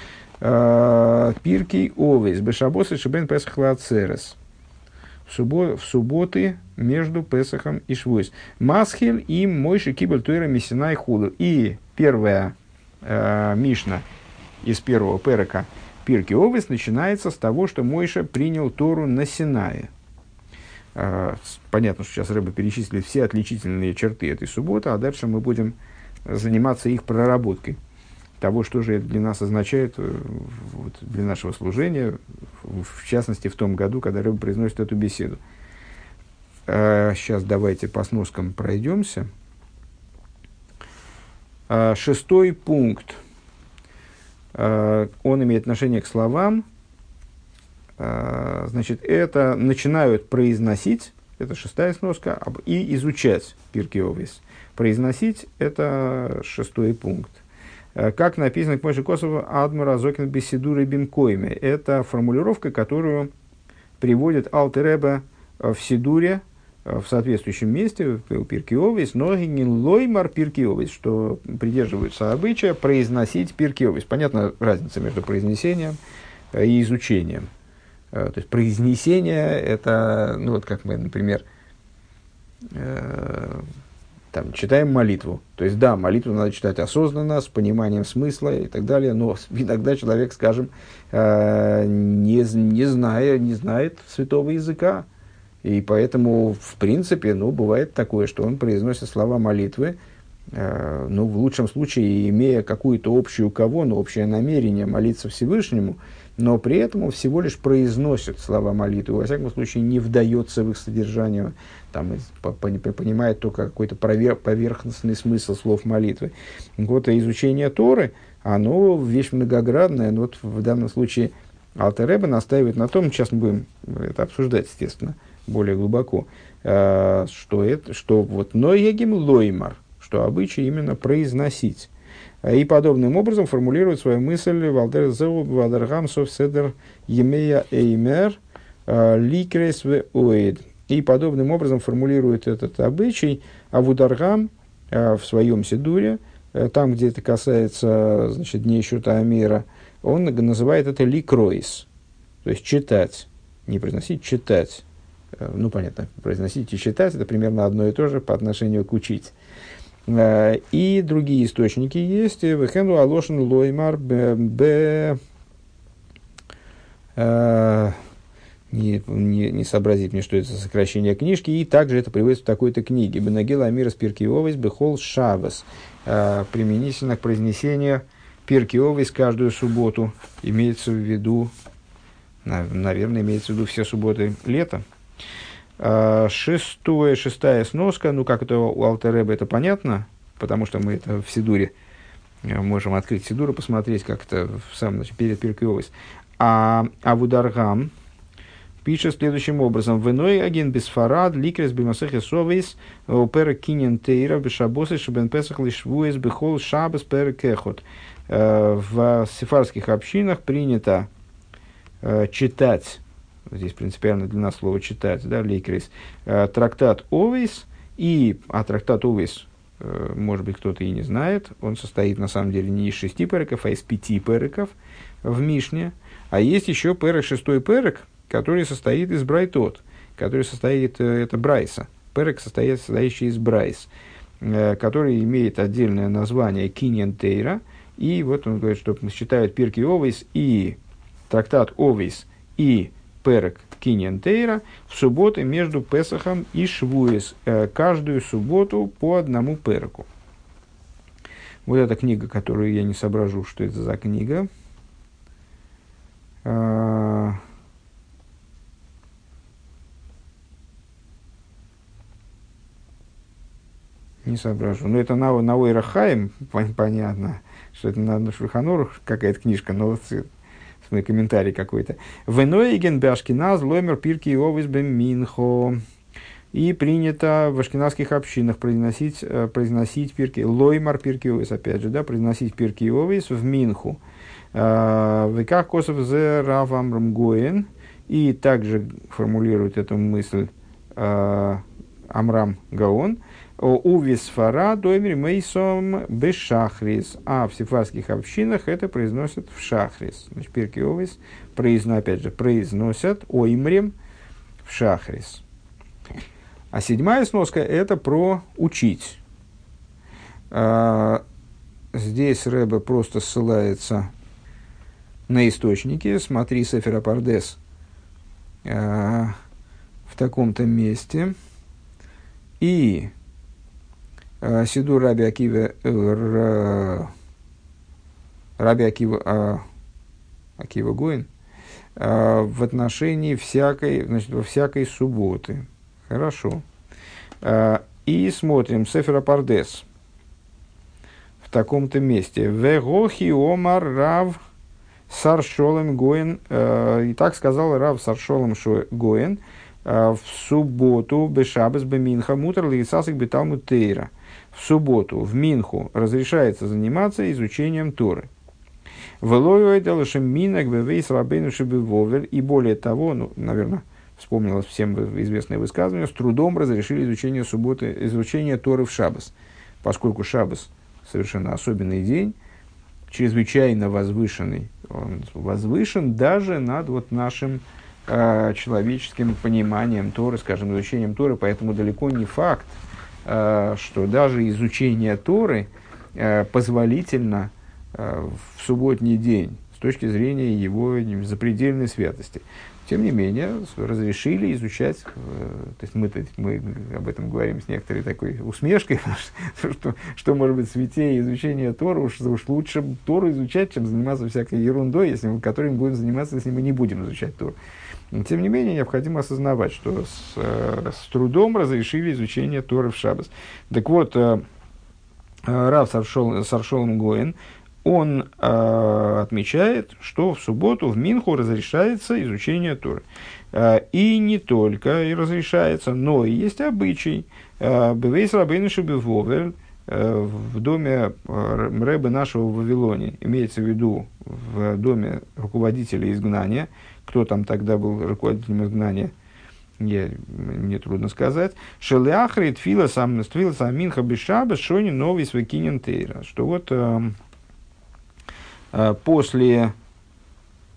э, пирки овес, бешабос и шебен Песах лацерес. В, суббо, в субботы между Песахом и Швуис. Масхиль и Мойши кибель туэра мисинай худу. И первая э, Мишна из первого перека пирки овес начинается с того, что Мойша принял Тору на Синае. Понятно, что сейчас Ребе перечислит все отличительные черты этой субботы, а дальше мы будем заниматься их проработкой того, что же это для нас означает, вот, для нашего служения, в частности, в том году, когда Ребе произносит эту беседу. Сейчас давайте по сноскам пройдемся. Шестой пункт. Он имеет отношение к словам. Значит, это начинают произносить, это шестая сноска, и изучать пирки овес. Произносить – это шестой пункт. Как написано к Моше Косову, «Адмара зокин беседуры бинкойме». Это формулировка, которую приводит Алтер Ребе в Сидуре, в соответствующем месте, в пирки овес, «Ногинин лоймар пирки овес», что придерживаются обычая произносить пирки овес. Понятна разница между произнесением и изучением. То есть произнесение это, ну вот как мы, например, э, там, читаем молитву. То есть да, молитву надо читать осознанно, с пониманием смысла и так далее, но иногда человек, скажем, э, не, не, зная, не знает святого языка. И поэтому, в принципе, ну, бывает такое, что он произносит слова молитвы, э, ну, в лучшем случае, имея какую-то общую кавону, общее намерение молиться Всевышнему, но при этом всего лишь произносит слова молитвы, во всяком случае не вдается в их содержание, там, понимает только какой-то поверхностный смысл слов молитвы. Вот изучение Торы, оно вещь многогранная, но вот в данном случае Алтер Ребе настаивает на том, сейчас мы будем это обсуждать, естественно, более глубоко, что, это, что вот ноегим лоймар, что обычай именно произносить. И подобным образом формулирует свою мысль Валдер Зеу Валдергам Сов Седер Емея Эймер Ликрес в Оид. И подобным образом формулирует этот обычай Авударгам в своем Сидуре, там, где это касается, значит, дней счета Амира, он называет это ликроис, то есть читать. не произносить, читать. Ну, понятно, произносить и читать – это примерно одно и то же по отношению к учить. И другие источники есть. Вехену алошен лоймар б... Не, не, не сообразить мне, что это за сокращение книжки. И также это приводится в такой-то книге. Бенагела Амира Спиркиовис Бехол Шабас. Применительно к произнесению Пиркиовис каждую субботу. Имеется в виду, наверное, имеется в виду все субботы лета. Шестое, шестая сноска. Ну, как это у Алтер Ребе, это понятно, потому что мы это в Сидуре можем открыть Сидур и посмотреть, как это в самом начале, перед Пиркиовис. А Авударгам пишет следующим образом: «Веной агин бисфарад ликрес бимасехе совейс опера кинен тейра бешабосы шабен песах лишвуэс бехол шабас пер кехот». В сефарских общинах принято э, читать, здесь принципиально для нас слово читать, да, ликрес, э, трактат Овейс, и, а трактат Овейс, э, может быть, кто-то и не знает, он состоит на самом деле не из шести переков, а из пяти переков в Мишне, а есть еще перек, шестой перек, который состоит из брайтот, который состоит, это брайса, перек, состоит, состоящий из брайс, э, который имеет отдельное название киньян тейра, и вот он говорит, что считают Пирки Овейс и трактат Овейс и перек киньян тейра в субботы между Песахом и Швуэс, э, каждую субботу по одному переку. Вот эта книга, которую я не соображу, что это за книга. Э, Не соображу. Но это на, на Ойрахаим, понятно, что это на, на Шульхан Арух какая-то книжка, но вот смотри, комментарий какой-то. «Веноиген башкиназ лоймер пирки овис бем минхо». И принято в ашкеназских общинах произносить, произносить пирки, лоймар пирки овис, опять же, да, произносить пирки овис в минху. «Веках косов зе рав Амрам Гоэн». И также формулирует эту мысль Амрам Гаон. Увисфара доймер мейсом бешахрис. А в сефарских общинах это произносят в шахрис. Значит, пирки овис, произно, опять же, произносят оймрем в шахрис. А седьмая сноска – это про учить. А, здесь Ребе просто ссылается на источники. Смотри, Сефер Апардес а, в таком-то месте. И Сидур Раби Акива, э, Раби Акива, э, Акива Гоин э, в отношении всякой, значит, во всякой субботы. Хорошо. Э, и смотрим Сефер Апардес в таком-то месте. Вегохи омар рав саршолем Гоин. Э, и так сказал рав саршолем Гоин в субботу бешабес беминха мутер лигисасик беталмуд тейра. В субботу в Минху разрешается заниматься изучением Торы. И более того, ну, наверное, вспомнилось всем известное высказывание, с трудом разрешили изучение субботы, изучение Торы в Шаббос, поскольку Шаббос совершенно особенный день, чрезвычайно возвышенный. Он возвышен даже над вот нашим э, человеческим пониманием Торы, скажем, изучением Торы, поэтому далеко не факт, что даже изучение Торы э, позволительно э, в субботний день с точки зрения его запредельной святости. Тем не менее, разрешили изучать, э, то есть мы, мы об этом говорим с некоторой такой усмешкой, что, что, что может быть святее изучения Торы, уж, уж лучше Тору изучать, чем заниматься всякой ерундой, если мы, которой мы будем заниматься, если мы не будем изучать Тору. Но, тем не менее, необходимо осознавать, что с, э, с трудом разрешили изучение Торы в Шаббос. Так вот, э, Рав Саршолем Гоэн, он э, отмечает, что в субботу в Минху разрешается изучение Торы. Э, и не только и разрешается, но и есть обычай. Бевейс рабейну шебевовер, в доме Ребе нашего в Вавилоне, имеется в виду в доме руководителя изгнания. Кто там тогда был руководителем изгнания, я, мне трудно сказать. Шелеахри тфила сам тфила саминха бешаба шони новый свекинен тейра. Что вот э, э, после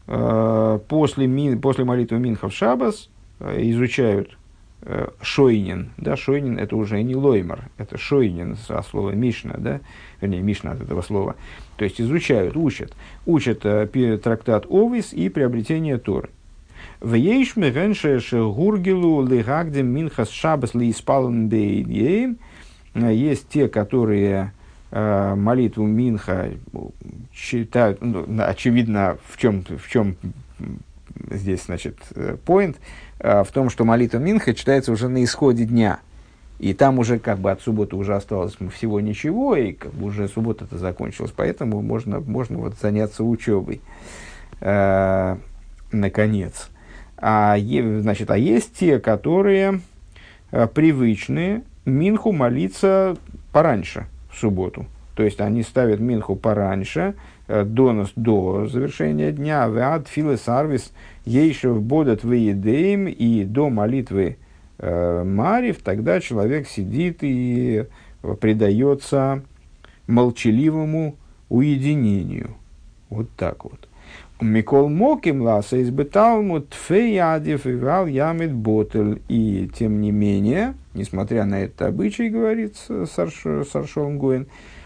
э, после, мин, после молитвы Минха в Шаббас э, изучают э, Шойнин. Да, Шойнин это уже не Лоймар, это Шойнин со слова Мишна, да, вернее, Мишна от этого слова. То есть изучают, учат. Учат э, трактат Овис и приобретение Торы. В Ейшме Генше Гургилу Легагдем Минхас Шаббас Лииспален Бейдьеем. Есть те, которые э, молитву Минха читают, ну, очевидно, в чем, в чем здесь, значит, point, э, в том, что молитва Минха читается уже на исходе дня. И там уже как бы от субботы уже осталось всего ничего, и как бы уже суббота-то закончилась, поэтому можно, можно вот заняться учебой. Э, наконец. А, значит, а есть те, которые э, привычны Минху молиться пораньше, в субботу. То есть они ставят Минху пораньше, э, до, до завершения дня, веад филес арвис ейшев бодат веедеем, и до молитвы э, Марив, тогда человек сидит и предается молчаливому уединению. Вот так вот. Микол Моким ласа избыталмут феядев и вал ямит ботель. И тем не менее, несмотря на это обычай, говорит Саршолом Гоэн,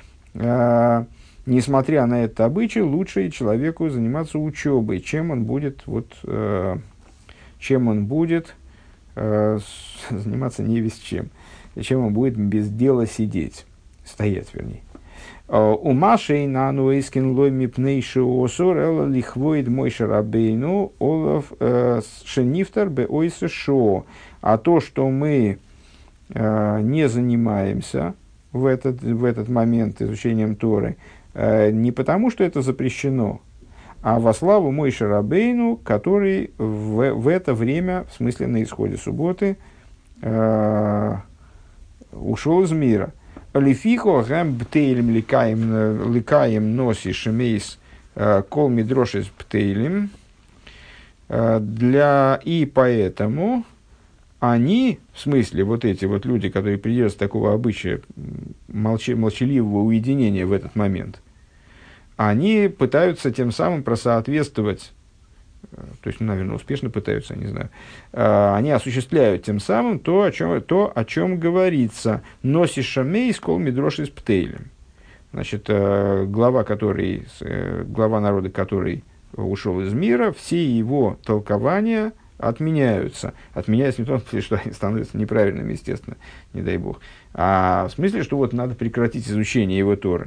э, несмотря на это обычай, лучше человеку заниматься учебой, чем он будет, вот, э, чем он будет э, заниматься не весь чем, чем он будет без дела сидеть, стоять, вернее. У Машей на нуэскин лой мипнейши осур элла лихвоид мойши рабейну олаф шенифтар бе ойсы шо. А то, что мы э, не занимаемся в этот, в этот момент изучением Торы, э, не потому, что это запрещено, а во славу Мойше Рабейну, который в, в это время, в смысле на исходе субботы, э, ушел из мира. Лифихо гэм бтейлем ликаем носи шемейс кол мидрошис бтейлем. Для и поэтому они, в смысле, вот эти вот люди, которые придерживаются такого обычая молча, молчаливого уединения в этот момент, они пытаются тем самым просоответствовать, то есть, наверное, успешно пытаются, не знаю, они осуществляют тем самым то, о чем, то, о чем говорится. «Носи шамей скол мидрошис птейлем». Значит, глава, который, глава народа, который ушел из мира, все его толкования отменяются. Отменяются не в том смысле, что они становятся неправильными, естественно, не дай бог, а в смысле, что вот надо прекратить изучение его Торы.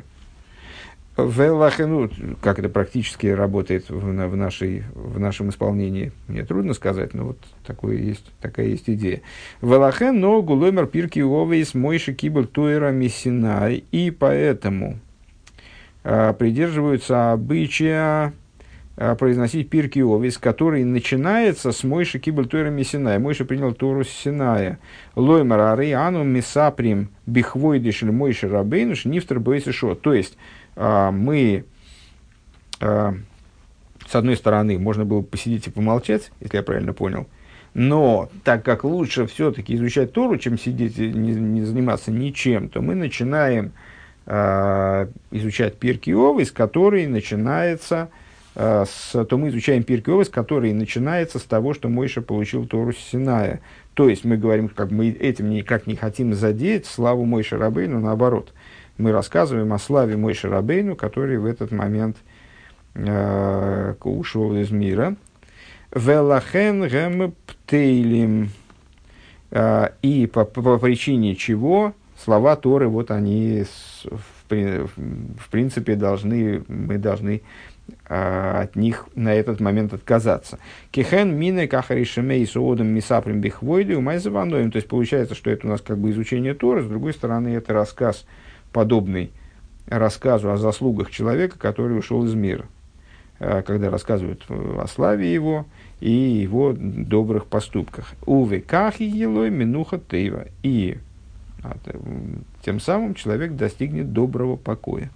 Ну, как это практически работает в, в, нашей, в нашем исполнении, мне трудно сказать, но вот такое есть, такая есть идея. Велахен, но гулоймер пирки овейс мойши кибл туэра миссинай, и поэтому а, придерживаются обычая а, произносить пирки овейс, который начинается с мойши кибл туэра миссинай. Мойши принял Тору с Синая. Лоймер арей ану мисаприм бихвойдишель мойши рабейнуш нифтер бойсы шо. То есть, мы, с одной стороны, можно было посидеть и помолчать, если я правильно понял, но так как лучше все-таки изучать Тору, чем сидеть и не, не заниматься ничем, то мы начинаем э, изучать Пиркей Овес, который начинается, э, с, то мы изучаем Пиркей Овес, который начинается с того, что Мойша получил Тору с Синая. То есть мы говорим, как мы этим никак не хотим задеть славу Мойши Рабейну, наоборот. Мы рассказываем о славе Мойши Рабейну, который в этот момент э, ушел из мира. Велахен гэм птейлим. И по, по, по причине чего слова Торы, вот они с, в, в принципе должны, мы должны э, от них на этот момент отказаться. Кихен мине кахаришемей суодом мисаприм бихвойды умайзаваноем. То есть получается, что это у нас как бы изучение Торы, с другой стороны это рассказ, подобный рассказу о заслугах человека, который ушел из мира, когда рассказывают о славе его и его добрых поступках. Уве кахи елой минуха тейва. И тем самым человек достигнет доброго покоя.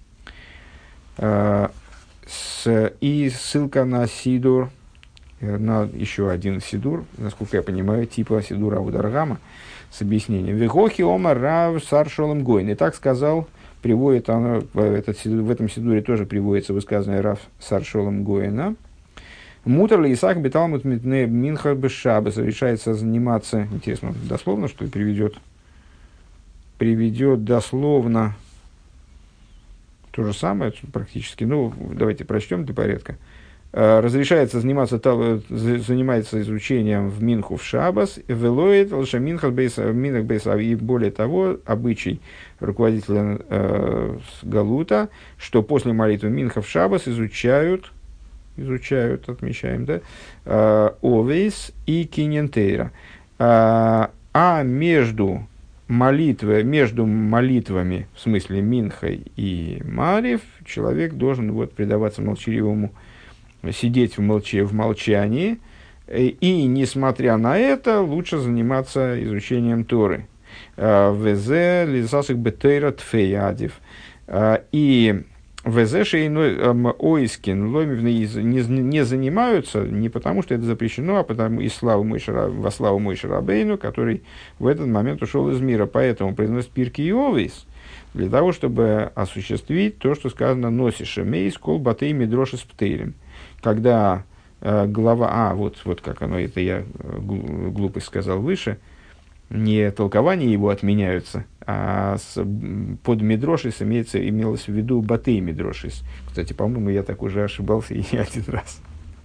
И ссылка на Сидур, на еще один Сидур, насколько я понимаю, типа Сидура Аударгама, с объяснением. Вегохи омар рав Саршолом Гоэн. И так сказал, приводит оно, в, этот, в этом сидуре тоже приводится высказывание рав Саршолом Гоэна. Мутер ли Исаак беталмут минха бешабес. Решается заниматься, интересно, дословно, что ли, приведет? Приведет дословно то же самое, практически. Ну, давайте прочтем для порядка. Разрешается заниматься, занимается изучением в Минху в Шабас, велоид, лшаминхас минах бейса, и более того, обычай руководителя э, Галута, что после молитвы Минха в Шабас изучают, изучают, отмечаем, да, э, Овейс и Кинентейра. А, а между молитвы, между молитвами, в смысле Минхой и Марев, человек должен вот, предаваться молчаливому, сидеть в, молча, в молчании, и, несмотря на это, лучше заниматься изучением Торы. Везе лизасых бетейра тфеядив. И везе шейной ойскин ломив не занимаются не потому, что это запрещено, а потому и славу Мойше, во славу Мойше Рабейну, который в этот момент ушел из мира. Поэтому произносит пирки и овейс, для того, чтобы осуществить то, что сказано «носише мейс кол батей мидроши с птейлем». Когда э, глава, а, вот, вот как оно, это я глупость сказал выше, не толкования его отменяются, а с, под Мидрошис имеется, имелось в виду Батей Мидрошис. Кстати, по-моему, я так уже ошибался и не один раз.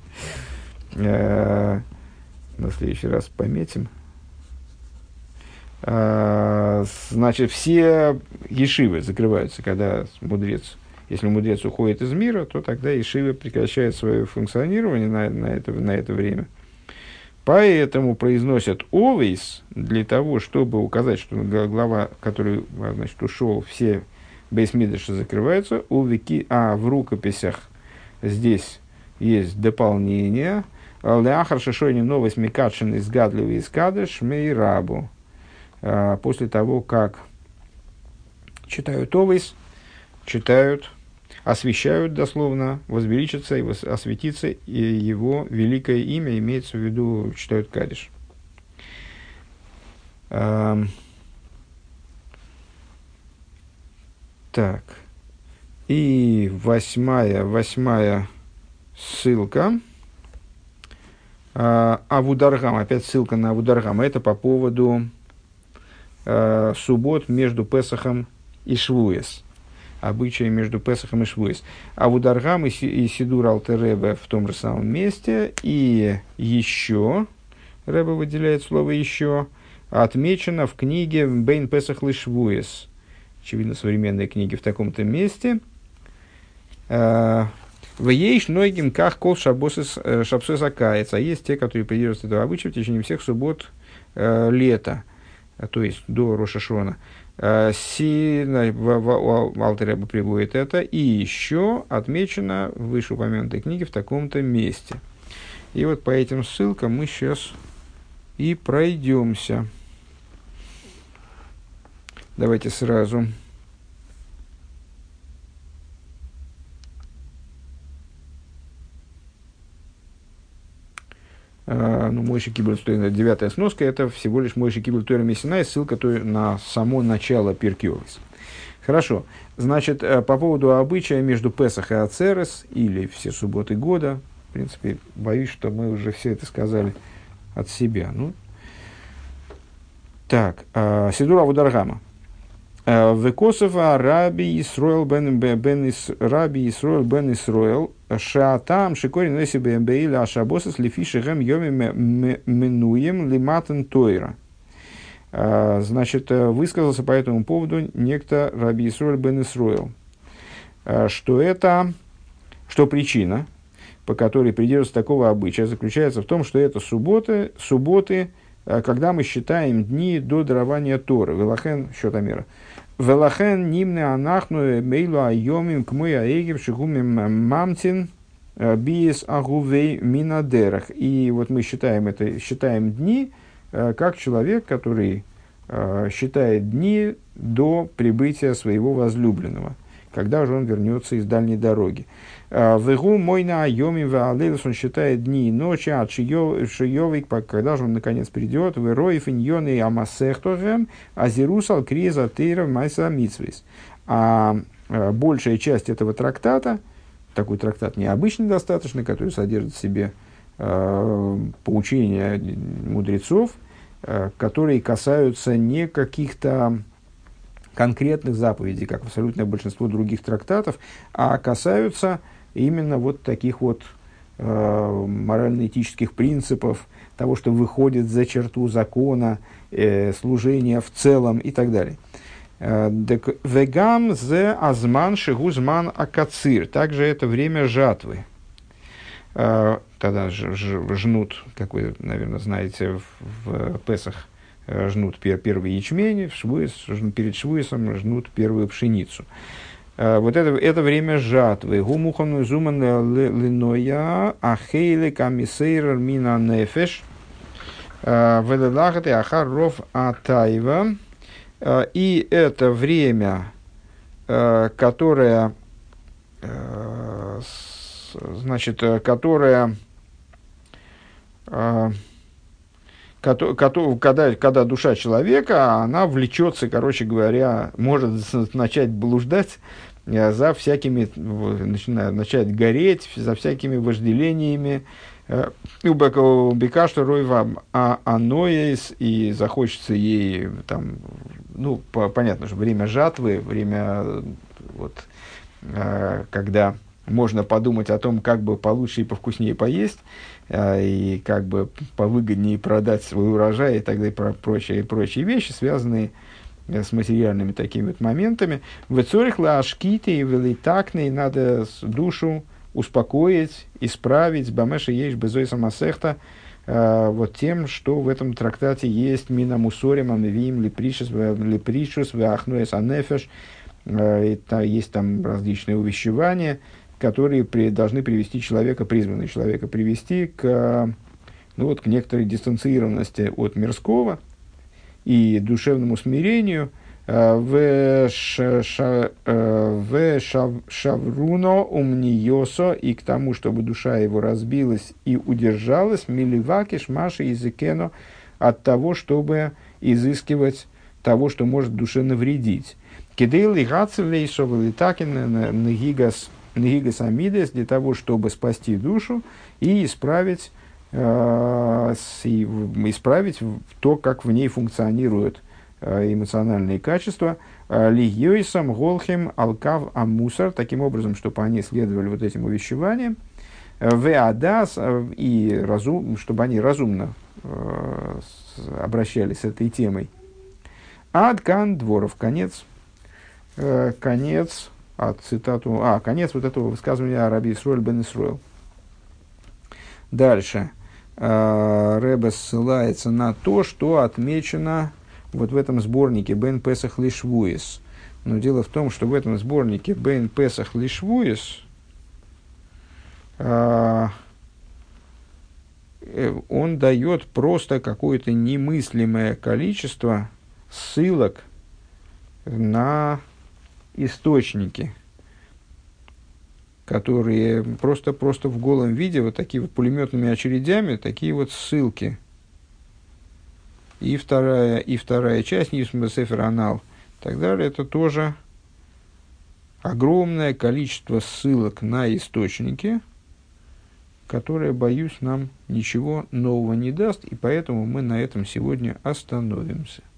Э, на следующий раз пометим. Э, значит, все ешивы закрываются, когда мудрец. Если мудрец уходит из мира, то тогда ешива прекращает свое функционирование на, на, это, на это время. Поэтому произносят «овейс» для того, чтобы указать, что глава, который, значит, ушел, все бейс-мидраши закрываются, увеки, а в рукописях здесь есть дополнение «Леахар шишойни новость микадшин из гадливый из кадыш мейрабу». После того, как читают «овейс», читают, освящают дословно, возвеличится и осветится, и его великое имя, имеется в виду, читают Кадиш. Эм, так, и восьмая, восьмая ссылка. Э, Авударгам, опять ссылка на Авударгам, это по поводу э, суббот между Песахом и Швуэс. Обычаи между Песахом и Швуэс. А у Даргам и Сидур Алтер Ребе в том же самом месте. И еще, Ребе выделяет слово «еще», отмечено в книге «Бейн Песах ли Швуэс». Очевидно, современные книги в таком-то месте. В ейш нойгим ках кол шабосес акается. А есть те, которые придерживаются этого обычая в течение всех суббот э, лета, то есть до Рош ха-Шана. Сильно Алтер-Ребе приводит это, и еще отмечено в вышеупомянутой книге в таком-то месте. И вот по этим ссылкам мы сейчас и пройдемся. Давайте сразу. Uh, ну, Мойше Кибуль Тойра, девятая сноска, это всего лишь Мойше Кибуль Тойра Мессинай, ссылка на само начало Пиркей Овейс. Хорошо, значит, по поводу обычая между Песах и Ацерес, или все субботы года, в принципе, боюсь, что мы уже все это сказали от себя. Ну, так, uh, Сидур Авударгама. Векосова Раби Исроэл бен бен Раби Исроэл бен Исроэл шаатам шикори носи бембейля ашабосас лифиши гэм йоми менуем лиматен тойра. Значит, высказался по этому поводу некто Раби Исроэль бен Исроэл, что это, что причина, по которой придерживаться такого обычая, заключается в том, что это субботы, субботы, когда мы считаем дни до дарования Торы, велахен счетомера. Велахен нимне анахну мейлу айомим к мой аэгев шигумим мамтин биес агувей минадерах. И вот мы считаем это, считаем дни, как человек, который считает дни до прибытия своего возлюбленного, когда же он вернется из дальней дороги. Вегу мойна айоми ваалелес, он считает дни и ночи, от шиёвик, когда же он наконец придет, вероев иньоны амасехтогем, азирусал криза тейра майса митсвис. А большая часть этого трактата, такой трактат необычный достаточно, который содержит в себе э, поучения мудрецов, э, которые касаются не каких-то конкретных заповедей, как абсолютное большинство других трактатов, а касаются именно вот таких вот э, морально-этических принципов, того, что выходит за черту закона, э, служения в целом и так далее. Вегам зе азман шигузман акацир. Также это время жатвы. Э, тогда ж, ж, жнут, как вы, наверное, знаете, в, в Песах жнут пер, первый ячмень, в Швуис, перед Швуисом жнут первую пшеницу. Вот это, это время жатвы. Гумухан зуман линоя ахейле камисейр мина нефеш велелагате ахаров атаева. И это время, которое, значит, которое, когда, когда душа человека, она влечется, короче говоря, может начать блуждать за всякими, начинает, начать гореть за всякими вожделениями, убекашту ройвам аноис, и захочется ей, там, ну, по, понятно, что время жатвы, время, вот, когда можно подумать о том, как бы получше и повкуснее поесть, и как бы повыгоднее продать свой урожай и так далее, про прочие, прочие вещи, связанные с материальными такими вот моментами. В цорихла ашките и велитакне, надо душу успокоить, исправить, бамеша еш безойса масехта, вот тем, что в этом трактате есть мина мусорим амевиим лепришус лепришус веахнуэс анефеш, есть там различные увещевания, которые при, должны привести человека, призванные человека привести к, ну вот, к некоторой дистанцированности от мирского и душевному смирению, в шавруно умниосо, и к тому, чтобы душа его разбилась и удержалась, миливакиш маши языкено, от того, чтобы изыскивать того, что может душе навредить. Кидейл и гацелей шовелитакин нагигас нагигас амидес, для того, чтобы спасти душу и исправить, э, и исправить то, как в ней функционируют эмоциональные качества, лигьёйсам голхим алкав амусар, таким образом, чтобы они следовали вот этим увещеваниям, веадас, и разум, чтобы они разумно э, обращались с этой темой. Адкан дворов, конец, э, конец, а, цитату, а, конец вот этого высказывания Раби Исроэль бен Исроэл. Дальше. Э, Ребе ссылается на то, что отмечено вот в этом сборнике Бен Песах Лишвуис. Но дело в том, что в этом сборнике Бен Песах Лишвуис э, он дает просто какое-то немыслимое количество ссылок на источники, которые просто, просто в голом виде, вот такие вот пулеметными очередями, такие вот ссылки. И вторая, и вторая часть, Нисм Сефер Анал, и так далее, это тоже огромное количество ссылок на источники, которое, боюсь, нам ничего нового не даст, и поэтому мы на этом сегодня остановимся.